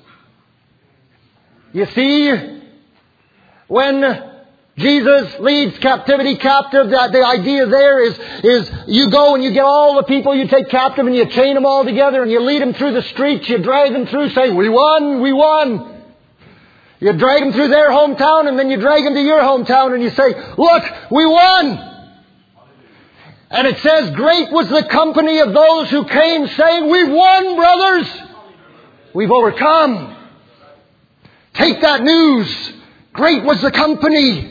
You see, when Jesus leads captivity captive, the, the idea there is, is you go and you get all the people you take captive and you chain them all together and you lead them through the streets, you drag them through saying, we won, we won. You drag them through their hometown and then you drag them to your hometown and you say, look, we won. And it says, great was the company of those who came saying, we've won, brothers. We've overcome. Take that news. Great was the company.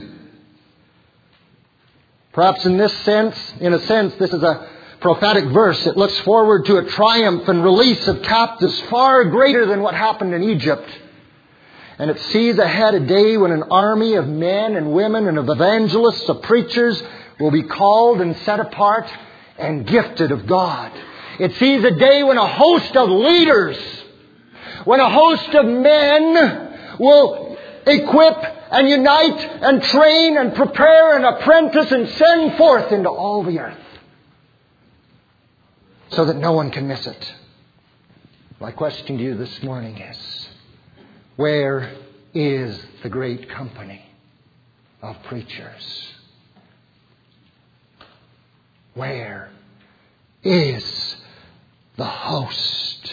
Perhaps in this sense, in a sense, this is a prophetic verse. It looks forward to a triumph and release of captives far greater than what happened in Egypt. And it sees ahead a day when an army of men and women and of evangelists, of preachers, will be called and set apart and gifted of God. It sees a day when a host of leaders, when a host of men will equip and unite and train and prepare and apprentice and send forth into all the earth so that no one can miss it. My question to you this morning is, where is the great company of preachers? Where is the host?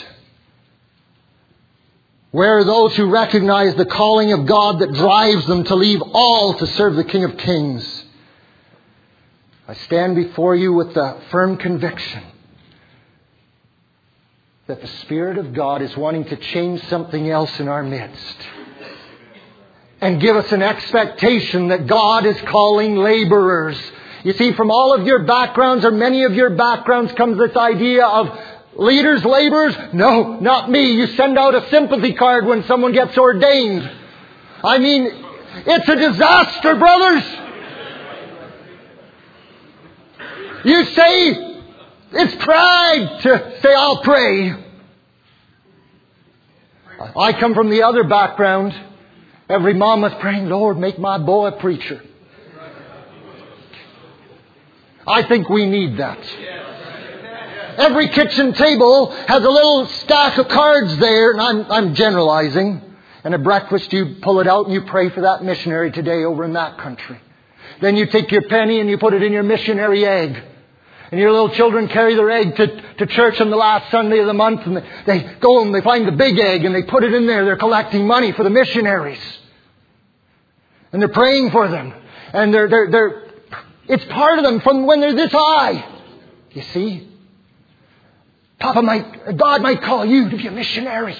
Where are those who recognize the calling of God that drives them to leave all to serve the King of Kings? I stand before you with the firm conviction that the Spirit of God is wanting to change something else in our midst and give us an expectation that God is calling laborers. You see, from all of your backgrounds, or many of your backgrounds, comes this idea of leaders, laborers. No, not me. You send out a sympathy card when someone gets ordained. I mean, it's a disaster, brothers. You say, it's pride to say, I'll pray. I come from the other background. Every mom was praying, Lord, make my boy a preacher. I think we need that. Every kitchen table has a little stack of cards there, and I'm, I'm generalizing. And at breakfast you pull it out and you pray for that missionary today over in that country. Then you take your penny and you put it in your missionary egg. And your little children carry their egg to, to church on the last Sunday of the month, and they, they go and they find the big egg and they put it in there. They're collecting money for the missionaries. And they're praying for them. And they're, they're, they're, it's part of them from when they're this high. You see? Papa might, God might call you to be a missionary.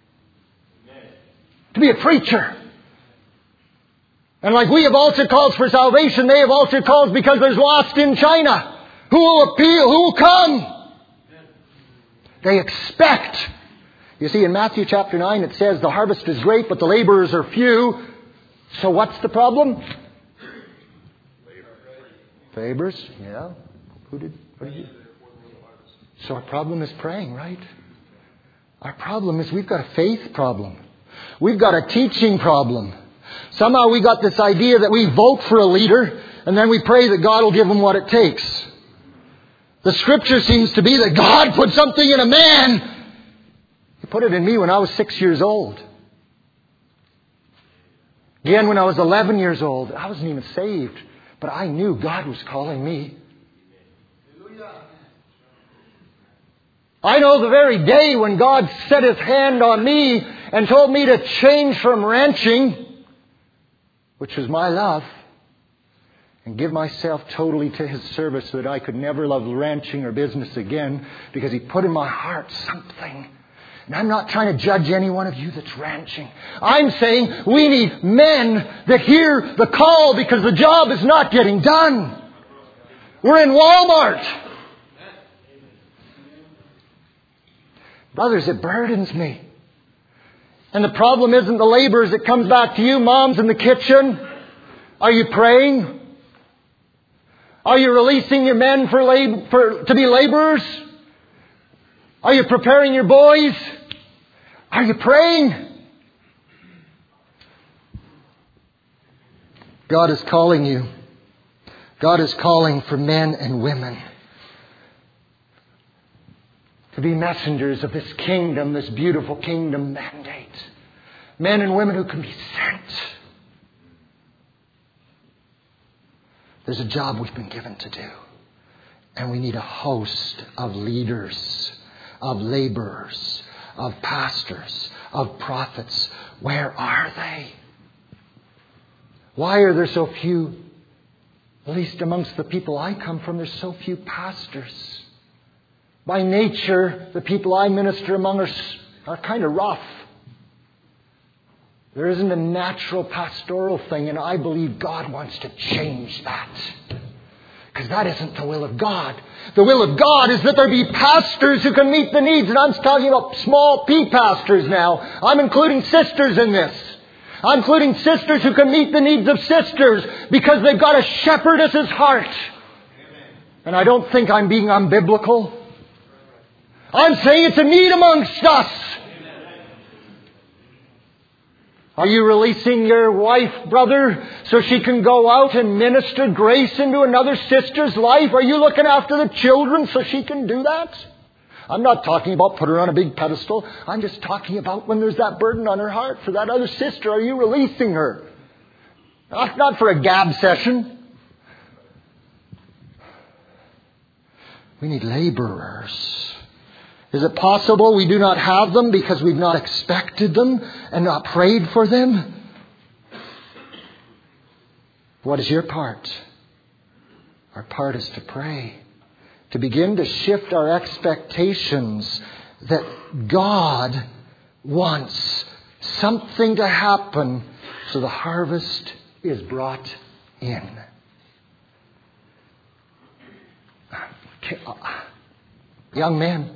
To be a preacher. And like we have altar calls for salvation, they have altar calls because there's lost in China. Who will appeal? Who will come? They expect. You see, in Matthew chapter nine it says the harvest is great, but the laborers are few. So what's the problem? Laborers. Yeah. Who did? What did you? So our problem is praying, right? Our problem is we've got a faith problem. We've got a teaching problem. Somehow we got this idea that we vote for a leader and then we pray that God will give him what it takes. The Scripture seems to be that God put something in a man. He put it in me when I was six years old. Again, when I was eleven years old. I wasn't even saved. But I knew God was calling me. I know the very day when God set His hand on me and told me to change from ranching, which was my love, and give myself totally to His service so that I could never love ranching or business again, because He put in my heart something. And I'm not trying to judge any one of you that's ranching. I'm saying we need men that hear the call because the job is not getting done. We're in Walmart. Brothers, it burdens me. And the problem isn't the laborers. It comes back to you, moms in the kitchen. Are you praying? Are you releasing your men for, lab- for to be laborers? Are you preparing your boys? Are you praying? God is calling you. God is calling for men and women to be messengers of this kingdom, this beautiful kingdom mandate. Men and women who can be sent. There's a job we've been given to do. And we need a host of leaders, of laborers, of pastors, of prophets, where are they? Why are there so few? At least amongst the people I come from, there's so few pastors. By nature, the people I minister among are, are kind of rough. There isn't a natural pastoral thing, and I believe God wants to change that. Because that isn't the will of God. The will of God is that there be pastors who can meet the needs. And I'm talking about small P pastors now. I'm including sisters in this. I'm including sisters who can meet the needs of sisters because they've got a shepherdess's heart. And I don't think I'm being unbiblical. I'm saying it's a need amongst us. Are you releasing your wife, brother, so she can go out and minister grace into another sister's life? Are you looking after the children so she can do that? I'm not talking about put her on a big pedestal. I'm just talking about when there's that burden on her heart for that other sister. Are you releasing her? Not, not for a gab session. We need laborers. Is it possible we do not have them because we've not expected them and not prayed for them? What is your part? Our part is to pray. To begin to shift our expectations that God wants something to happen so the harvest is brought in. Young men,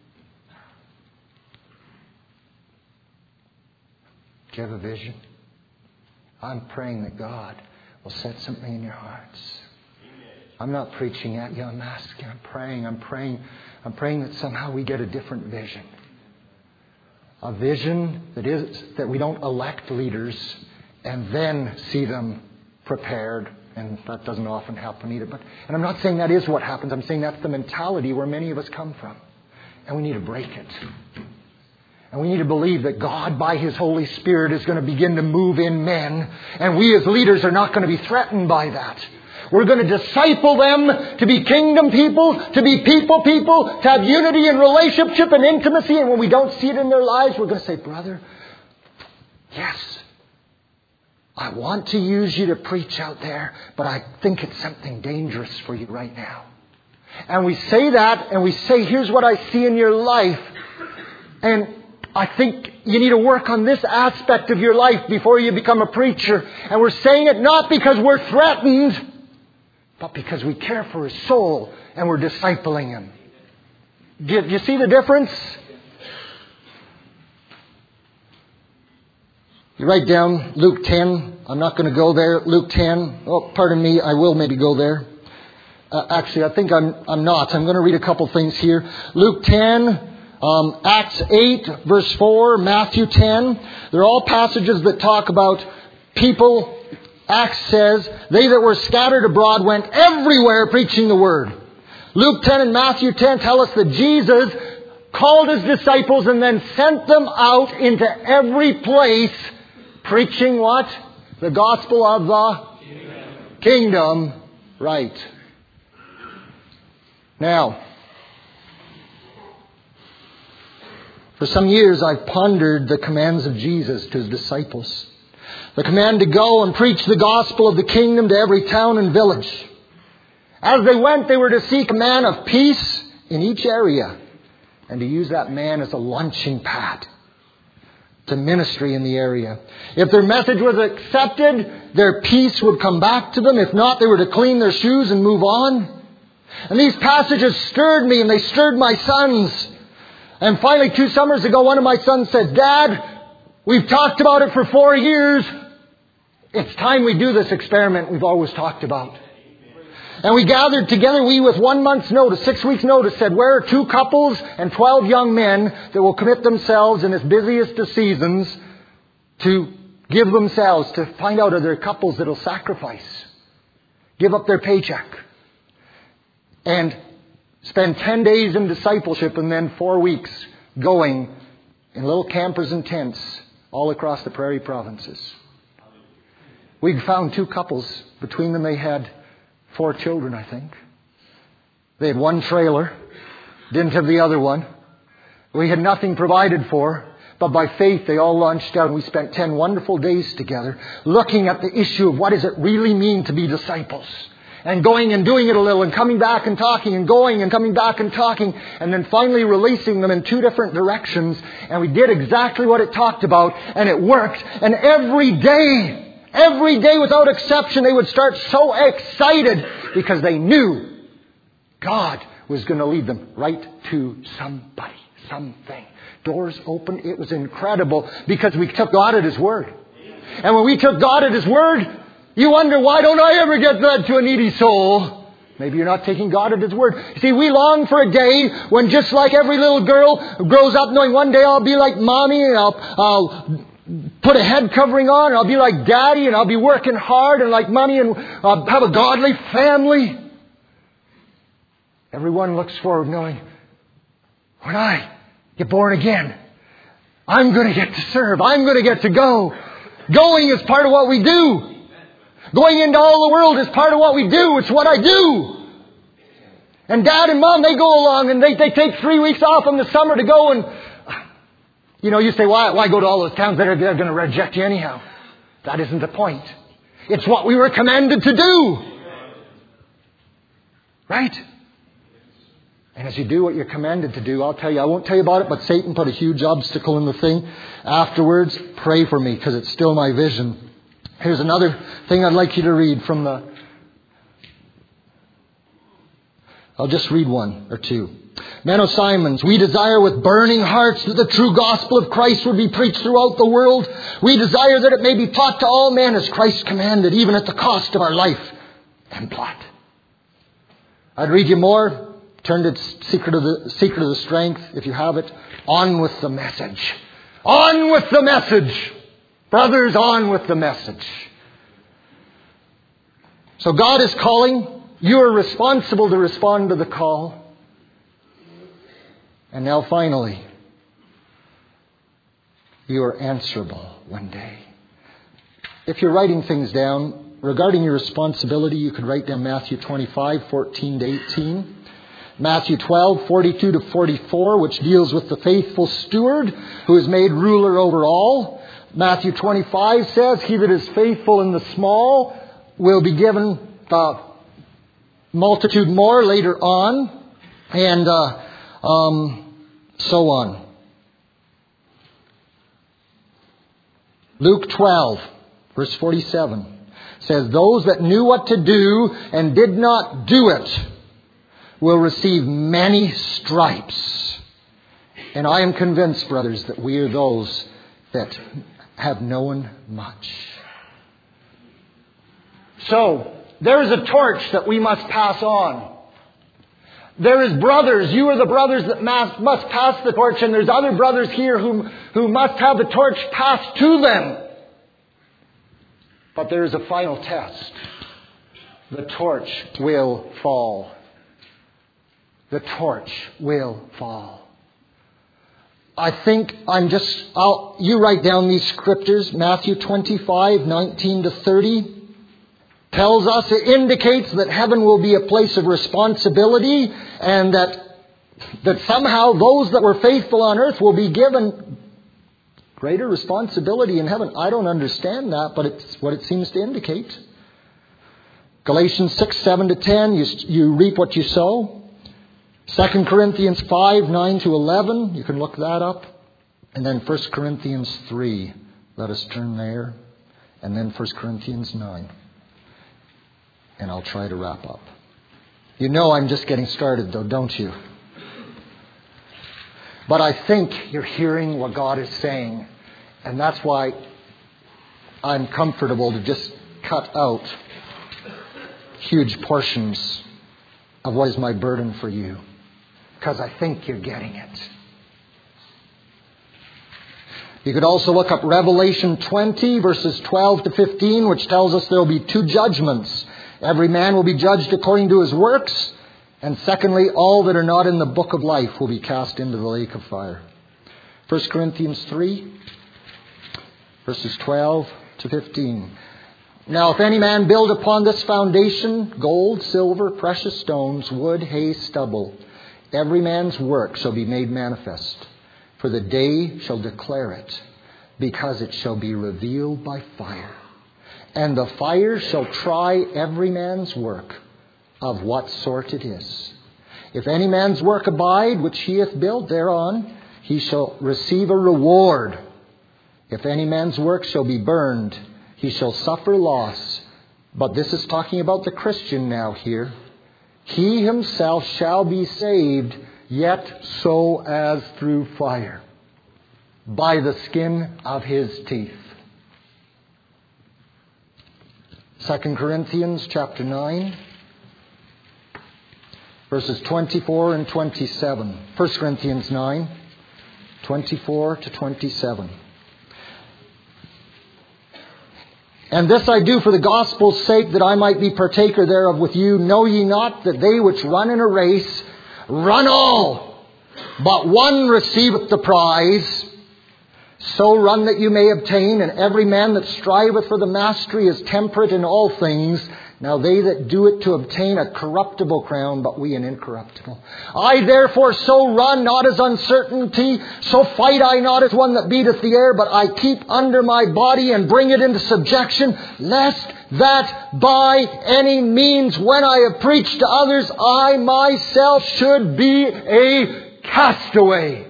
do you have a vision? I'm praying that God will set something in your hearts. I'm not preaching at you. I'm asking. I'm praying. I'm praying. I'm praying that somehow we get a different vision. A vision that is that we don't elect leaders and then see them prepared. And that doesn't often happen either. But and I'm not saying that is what happens. I'm saying that's the mentality where many of us come from. And we need to break it. And we need to believe that God, by His Holy Spirit, is going to begin to move in men. And we as leaders are not going to be threatened by that. We're going to disciple them to be kingdom people, to be people people, to have unity and relationship and intimacy. And when we don't see it in their lives, we're going to say, brother, yes, I want to use you to preach out there, but I think it's something dangerous for you right now. And we say that, and we say, here's what I see in your life. And I think you need to work on this aspect of your life before you become a preacher. And we're saying it not because we're threatened, but because we care for his soul and we're discipling him. Do you, do you see the difference? You write down Luke ten. I'm not going to go there. Luke ten. Oh, pardon me. I will maybe go there. Uh, actually, I think I'm, I'm not. I'm going to read a couple things here. Luke ten, um, Acts eight, verse four, Matthew ten. They're all passages that talk about people. Acts says, they that were scattered abroad went everywhere preaching the word. Luke ten and Matthew ten tell us that Jesus called his disciples and then sent them out into every place preaching what? The gospel of the kingdom. kingdom. Right. Now, for some years I've pondered the commands of Jesus to his disciples. The command to go and preach the gospel of the kingdom to every town and village. As they went, they were to seek a man of peace in each area and to use that man as a launching pad to ministry in the area. If their message was accepted, their peace would come back to them. If not, they were to clean their shoes and move on. And these passages stirred me and they stirred my sons. And finally, two summers ago, one of my sons said, Dad, we've talked about it for four years. It's time we do this experiment we've always talked about. And we gathered together, we with one month's notice, six weeks notice, said, where are two couples and twelve young men that will commit themselves in this busiest of seasons to give themselves, to find out are there couples that will sacrifice, give up their paycheck, and spend ten days in discipleship and then four weeks going in little campers and tents all across the prairie provinces. We found two couples. Between them they had four children, I think. They had one trailer. Didn't have the other one. We had nothing provided for. But by faith, they all launched out, and we spent ten wonderful days together looking at the issue of what does it really mean to be disciples. And going and doing it a little and coming back and talking and going and coming back and talking and then finally releasing them in two different directions. And we did exactly what it talked about, and it worked. And every day, every day without exception, they would start so excited because they knew God was going to lead them right to somebody, something. Doors opened. It was incredible because we took God at His word. And when we took God at His word, you wonder, why don't I ever get that to a needy soul? Maybe you're not taking God at His word. See, we long for a day when just like every little girl grows up knowing one day I'll be like mommy and I'll, I'll put a head covering on and I'll be like daddy and I'll be working hard and like mommy and I'll have a godly family. Everyone looks forward knowing, when I get born again, I'm going to get to serve. I'm going to get to go. Going is part of what we do. Going into all the world is part of what we do. It's what I do. And Dad and Mom, they go along and they, they take three weeks off in the summer to go and, you know, you say, why, why go to all those towns that are, they're going to reject you anyhow? That isn't the point. It's what we were commanded to do. Right? And as you do what you're commanded to do, I'll tell you, I won't tell you about it, but Satan put a huge obstacle in the thing. Afterwards, pray for me because it's still my vision. Here's another thing I'd like you to read from the... I'll just read one or two. Men of Simons, we desire with burning hearts that the true gospel of Christ would be preached throughout the world. We desire that it may be taught to all men as Christ commanded, even at the cost of our life and blood. I'd read you more. Turn to Secret of the Secret of the Strength, if you have it. On with the message. On with the message. Brothers, on with the message. So God is calling. You are responsible to respond to the call. And now finally, you are answerable one day. If you're writing things down, regarding your responsibility, you could write down Matthew twenty-five, fourteen to eighteen. Matthew twelve, forty-two to forty-four, which deals with the faithful steward who is made ruler over all. Matthew twenty-five says, he that is faithful in the small will be given the multitude more later on. And uh, um, so on. Luke twelve, verse forty-seven says, those that knew what to do and did not do it will receive many stripes. And I am convinced, brothers, that we are those that have known much. So, there is a torch that we must pass on. There is brothers, you are the brothers that must pass the torch, and there's other brothers here who, who must have the torch passed to them. But there is a final test. The torch will fall. The torch will fall. I think I'm just, I'll, you write down these scriptures. Matthew twenty-five, nineteen to thirty tells us, it indicates that heaven will be a place of responsibility and that, that somehow those that were faithful on earth will be given greater responsibility in heaven. I don't understand that, but it's what it seems to indicate. Galatians six, seven to ten, you, you reap what you sow. Second Corinthians five, nine to eleven. You can look that up. And then First Corinthians three. Let us turn there. And then First Corinthians nine. And I'll try to wrap up. You know I'm just getting started though, don't you? But I think you're hearing what God is saying. And that's why I'm comfortable to just cut out huge portions of what is my burden for you. Because I think you're getting it. You could also look up Revelation twenty, verses twelve to fifteen, which tells us there will be two judgments. Every man will be judged according to his works. And secondly, all that are not in the book of life will be cast into the lake of fire. First Corinthians three, verses twelve to fifteen. Now, if any man build upon this foundation gold, silver, precious stones, wood, hay, stubble, every man's work shall be made manifest. for the day shall declare it, because it shall be revealed by fire. And the fire shall try every man's work, of what sort it is. If any man's work abide, which he hath built thereon, he shall receive a reward. If any man's work shall be burned, he shall suffer loss. But this is talking about the Christian now here. He himself shall be saved, yet so as through fire, by the skin of his teeth. Second Corinthians chapter nine, verses twenty-four and twenty-seven. First Corinthians nine, twenty-four to twenty-seven. And this I do for the gospel's sake, that I might be partaker thereof with you. Know ye not that they which run in a race run all, but one receiveth the prize? So run that you may obtain, and every man that striveth for the mastery is temperate in all things. Now they that do it to obtain a corruptible crown, but we an incorruptible. I therefore so run, not as uncertainty, so fight I not as one that beateth the air, but I keep under my body and bring it into subjection, lest that by any means, when I have preached to others, I myself should be a castaway.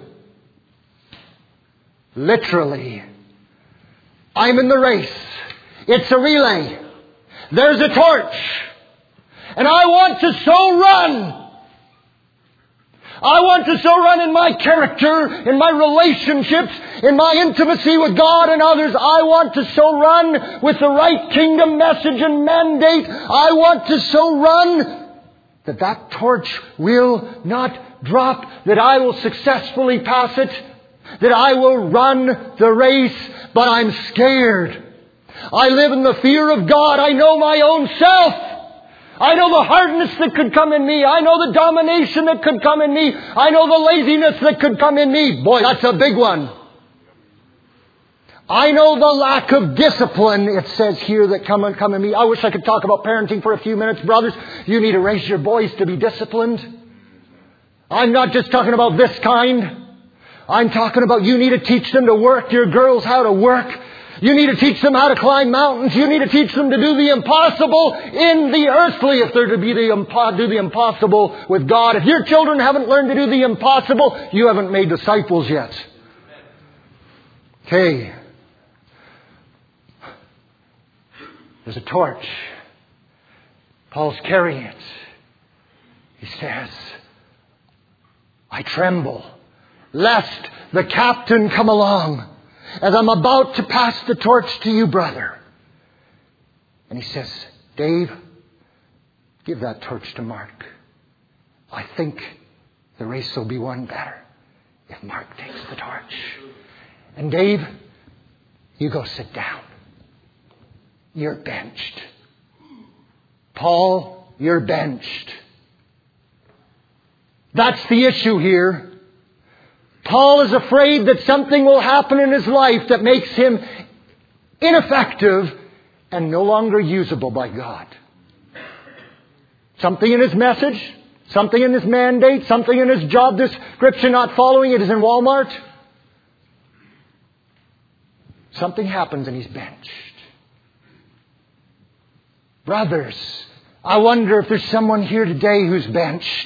Literally, I'm in the race. It's a relay. There's a torch. And I want to so run. I want to so run in my character, in my relationships, in my intimacy with God and others. I want to so run with the right kingdom message and mandate. I want to so run that that torch will not drop, that I will successfully pass it, that I will run the race, but I'm scared. I live in the fear of God. I know my own self. I know the hardness that could come in me. I know the domination that could come in me. I know the laziness that could come in me. Boy, that's a big one. I know the lack of discipline, it says here, that come and come in me. I wish I could talk about parenting for a few minutes. Brothers, you need to raise your boys to be disciplined. I'm not just talking about this kind. I'm talking about you need to teach them to work your girls how to work. You need to teach them how to climb mountains. You need to teach them to do the impossible in the earthly if they're to be the impo- do the impossible with God. If your children haven't learned to do the impossible, you haven't made disciples yet. Okay. There's a torch. Paul's carrying it. He says, I tremble lest the captain come along as I'm about to pass the torch to you, brother. And he says, Dave, give that torch to Mark. I think the race will be won better if Mark takes the torch. And Dave, you go sit down. You're benched. Paul, you're benched. That's the issue here. Paul is afraid that something will happen in his life that makes him ineffective and no longer usable by God. Something in his message, something in his mandate, something in his job description not following it is in Walmart. Something happens and he's benched. Brothers, I wonder if there's someone here today who's benched.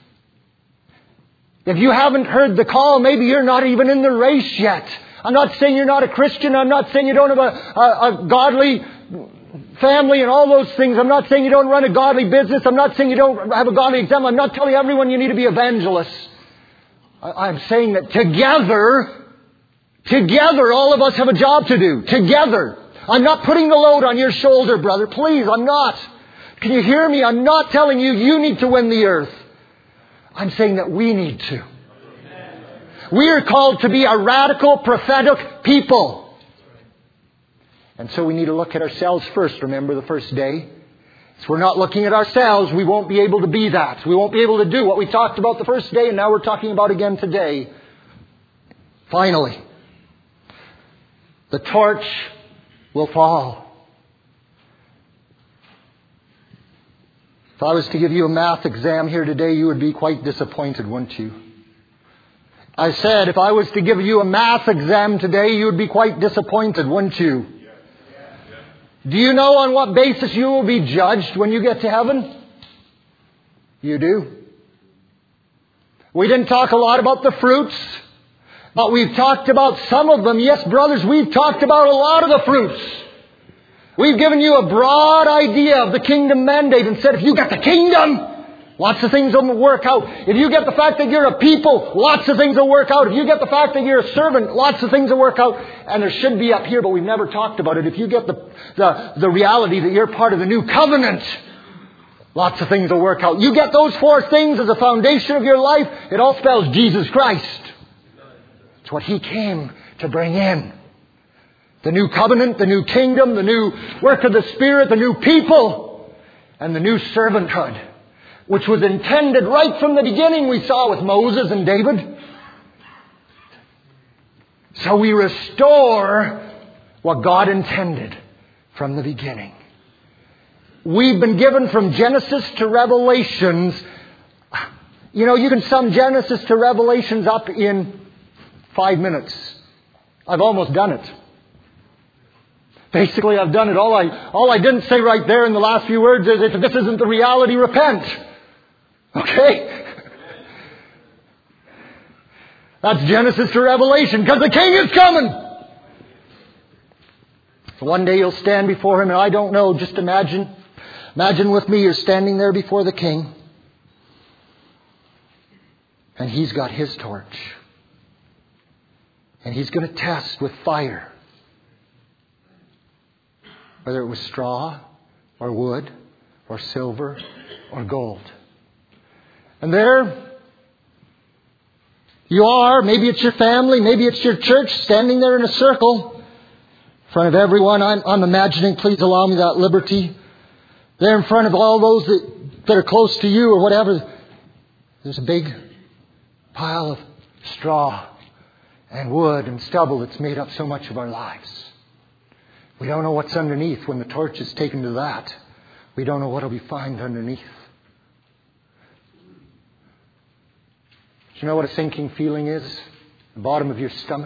If you haven't heard the call, maybe you're not even in the race yet. I'm not saying you're not a Christian. I'm not saying you don't have a, a, a godly family and all those things. I'm not saying you don't run a godly business. I'm not saying you don't have a godly exam. I'm not telling everyone you need to be evangelists. I, I'm saying that together, together, all of us have a job to do. Together. I'm not putting the load on your shoulder, brother. Please, I'm not. Can you hear me? I'm not telling you you need to win the earth. I'm saying that we need to. We are called to be a radical, prophetic people. And so we need to look at ourselves first. Remember the first day? If we're not looking at ourselves, we won't be able to be that. We won't be able to do what we talked about the first day and now we're talking about again today. Finally, the torch will fall. If I was to give you a math exam here today, you would be quite disappointed, wouldn't you? I said, if I was to give you a math exam today, you would be quite disappointed, wouldn't you? Do you know on what basis you will be judged when you get to heaven? You do. We didn't talk a lot about the fruits, but we've talked about some of them. Yes, brothers, we've talked about a lot of the fruits. We've given you a broad idea of the kingdom mandate and said, if you get the kingdom, lots of things will work out. If you get the fact that you're a people, lots of things will work out. If you get the fact that you're a servant, lots of things will work out. And there should be up here, but we've never talked about it. If you get the, the, the reality that you're part of the new covenant, lots of things will work out. You get those four things as a foundation of your life, it all spells Jesus Christ. It's what He came to bring in. The new covenant, the new kingdom, the new work of the Spirit, the new people, and the new servanthood, which was intended right from the beginning, we saw with Moses and David. So we restore what God intended from the beginning. We've been given from Genesis to Revelations. You know, you can sum Genesis to Revelations up in five minutes. I've almost done it. Basically, I've done it. All I, all I didn't say right there in the last few words is, if this isn't the reality, repent. Okay? That's Genesis to Revelation, because the King is coming. One day you'll stand before Him, and I don't know, just imagine. Imagine with me, you're standing there before the King, and He's got His torch. And He's going to test with fire, whether it was straw, or wood, or silver, or gold. And there you are, maybe it's your family, maybe it's your church, standing there in a circle in front of everyone. I'm, I'm imagining, please allow me that liberty. There in front of all those that, that are close to you or whatever, there's a big pile of straw and wood and stubble that's made up so much of our lives. We don't know what's underneath when the torch is taken to that. We don't know what will be found underneath. Do you know what a sinking feeling is? The bottom of your stomach.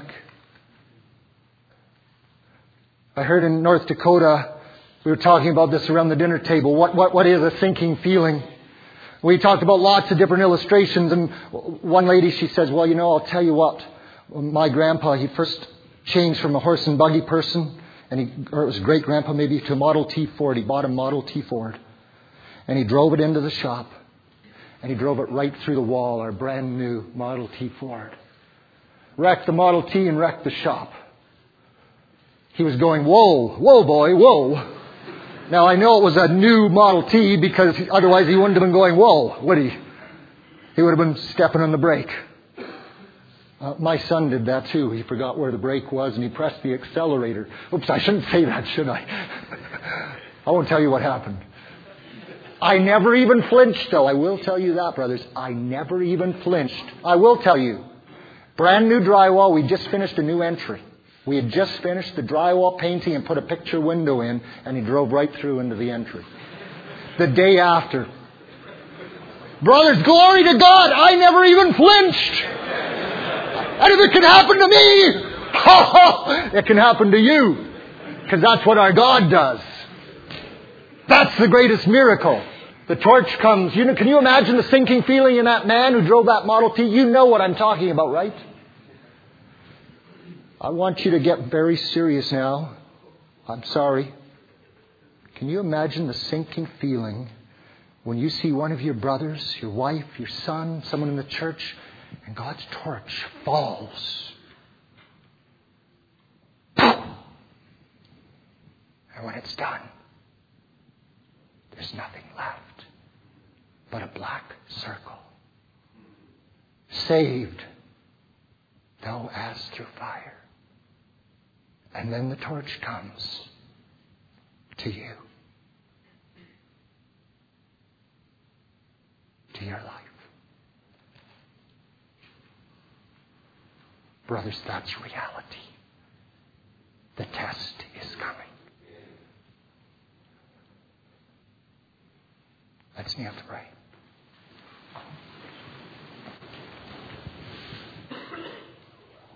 I heard in North Dakota, we were talking about this around the dinner table. What, what, what is a sinking feeling? We talked about lots of different illustrations. And one lady, she says, well, you know, I'll tell you what. My grandpa, he first changed from a horse and buggy person, and he, or it was great grandpa maybe, to a Model T Ford. He bought a Model T Ford. And he drove it into the shop. And he drove it right through the wall, our brand new Model T Ford. Wrecked the Model T and wrecked the shop. He was going, whoa, whoa boy, whoa. Now I know it was a new Model T, because otherwise he wouldn't have been going, whoa, would he? He would have been stepping on the brake. Uh, my son did that too. He forgot where the brake was and he pressed the accelerator. Oops, I shouldn't say that, should I? I won't tell you what happened. I never even flinched, though. I will tell you that, brothers. I never even flinched. I will tell you. Brand new drywall. We just finished a new entry. We had just finished the drywall painting and put a picture window in, and he drove right through into the entry. The day after. Brothers, glory to God, I never even flinched. And if it can happen to me, it can happen to you. Because that's what our God does. That's the greatest miracle. The torch comes. You know, can you imagine the sinking feeling in that man who drove that Model T? You know what I'm talking about, right? I want you to get very serious now. I'm sorry. Can you imagine the sinking feeling when you see one of your brothers, your wife, your son, someone in the church, and God's torch falls? And when it's done, there's nothing left but a black circle. Saved, though as through fire. And then the torch comes to you. To your life. Brothers, that's reality. The test is coming. Let's kneel to pray.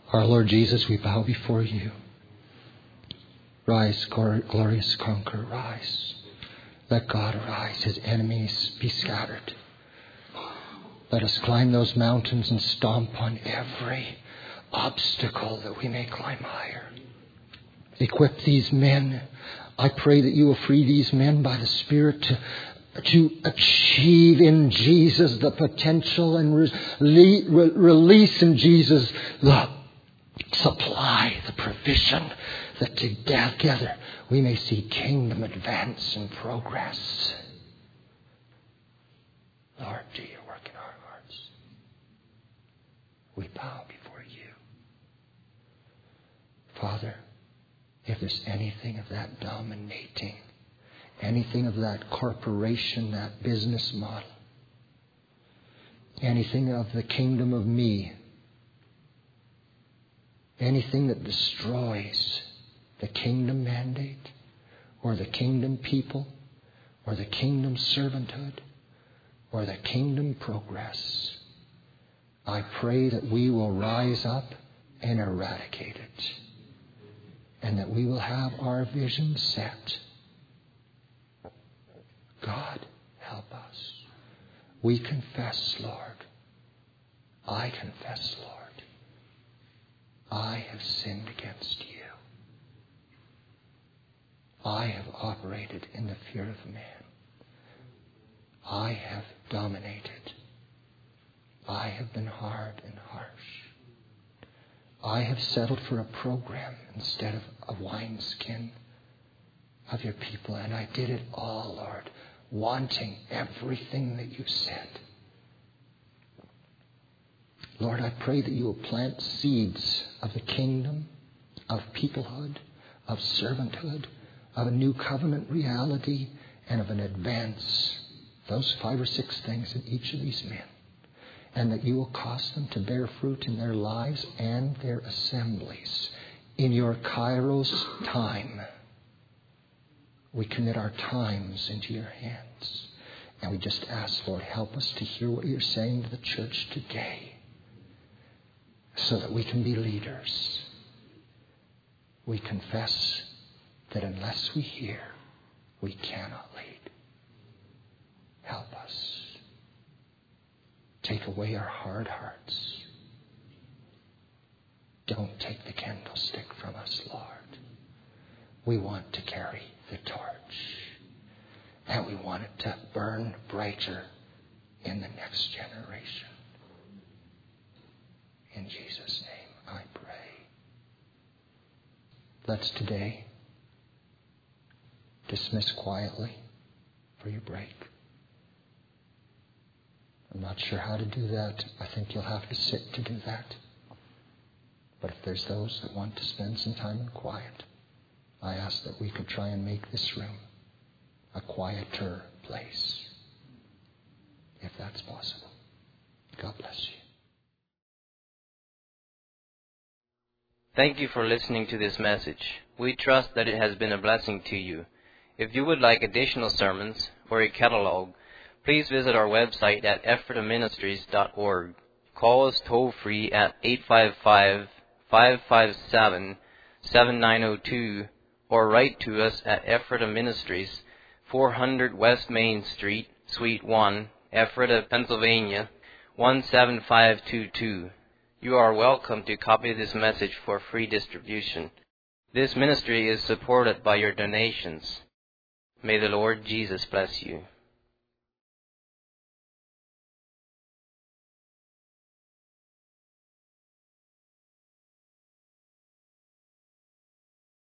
Our Lord Jesus, we bow before you. Rise, glorious conqueror, rise. Let God arise, his enemies be scattered. Let us climb those mountains and stomp on every obstacle that we may climb higher. Equip these men. I pray that you will free these men by the Spirit to, to achieve in Jesus the potential and re- re- release in Jesus the supply, the provision, that together we may see kingdom advance and progress. Lord, do your work in our hearts. We bow before you. Father, if there's anything of that dominating, anything of that corporation, that business model, anything of the kingdom of me, anything that destroys the kingdom mandate or the kingdom people or the kingdom servanthood or the kingdom progress, I pray that we will rise up and eradicate it, and that we will have our vision set. God, help us. We confess, Lord. I confess, Lord. I have sinned against you. I have operated in the fear of man. I have dominated. I have been hard and harsh. I have settled for a program instead of a wineskin of your people. And I did it all, Lord, wanting everything that you said. Lord, I pray that you will plant seeds of the kingdom, of peoplehood, of servanthood, of a new covenant reality, and of an advance. Those five or six things in each of these men. And that you will cause them to bear fruit in their lives and their assemblies. In your Kairos time, we commit our times into your hands. And we just ask, Lord, help us to hear what you're saying to the church today, so that we can be leaders. We confess that unless we hear, we cannot lead. Help us. Take away our hard hearts. Don't take the candlestick from us, Lord. We want to carry the torch. And we want it to burn brighter in the next generation. In Jesus' name I pray. Let's today dismiss quietly for your break. I'm not sure how to do that. I think you'll have to sit to do that. But if there's those that want to spend some time in quiet, I ask that we could try and make this room a quieter place, if that's possible. God bless you. Thank you for listening to this message. We trust that it has been a blessing to you. If you would like additional sermons or a catalog, please visit our website at ephrata ministries dot org. Call us toll-free at eight five five, five five seven, seven nine zero two or write to us at Ephrata Ministries, four hundred West Main Street, Suite one, Ephrata, Pennsylvania, one seven five two two. You are welcome to copy this message for free distribution. This ministry is supported by your donations. May the Lord Jesus bless you.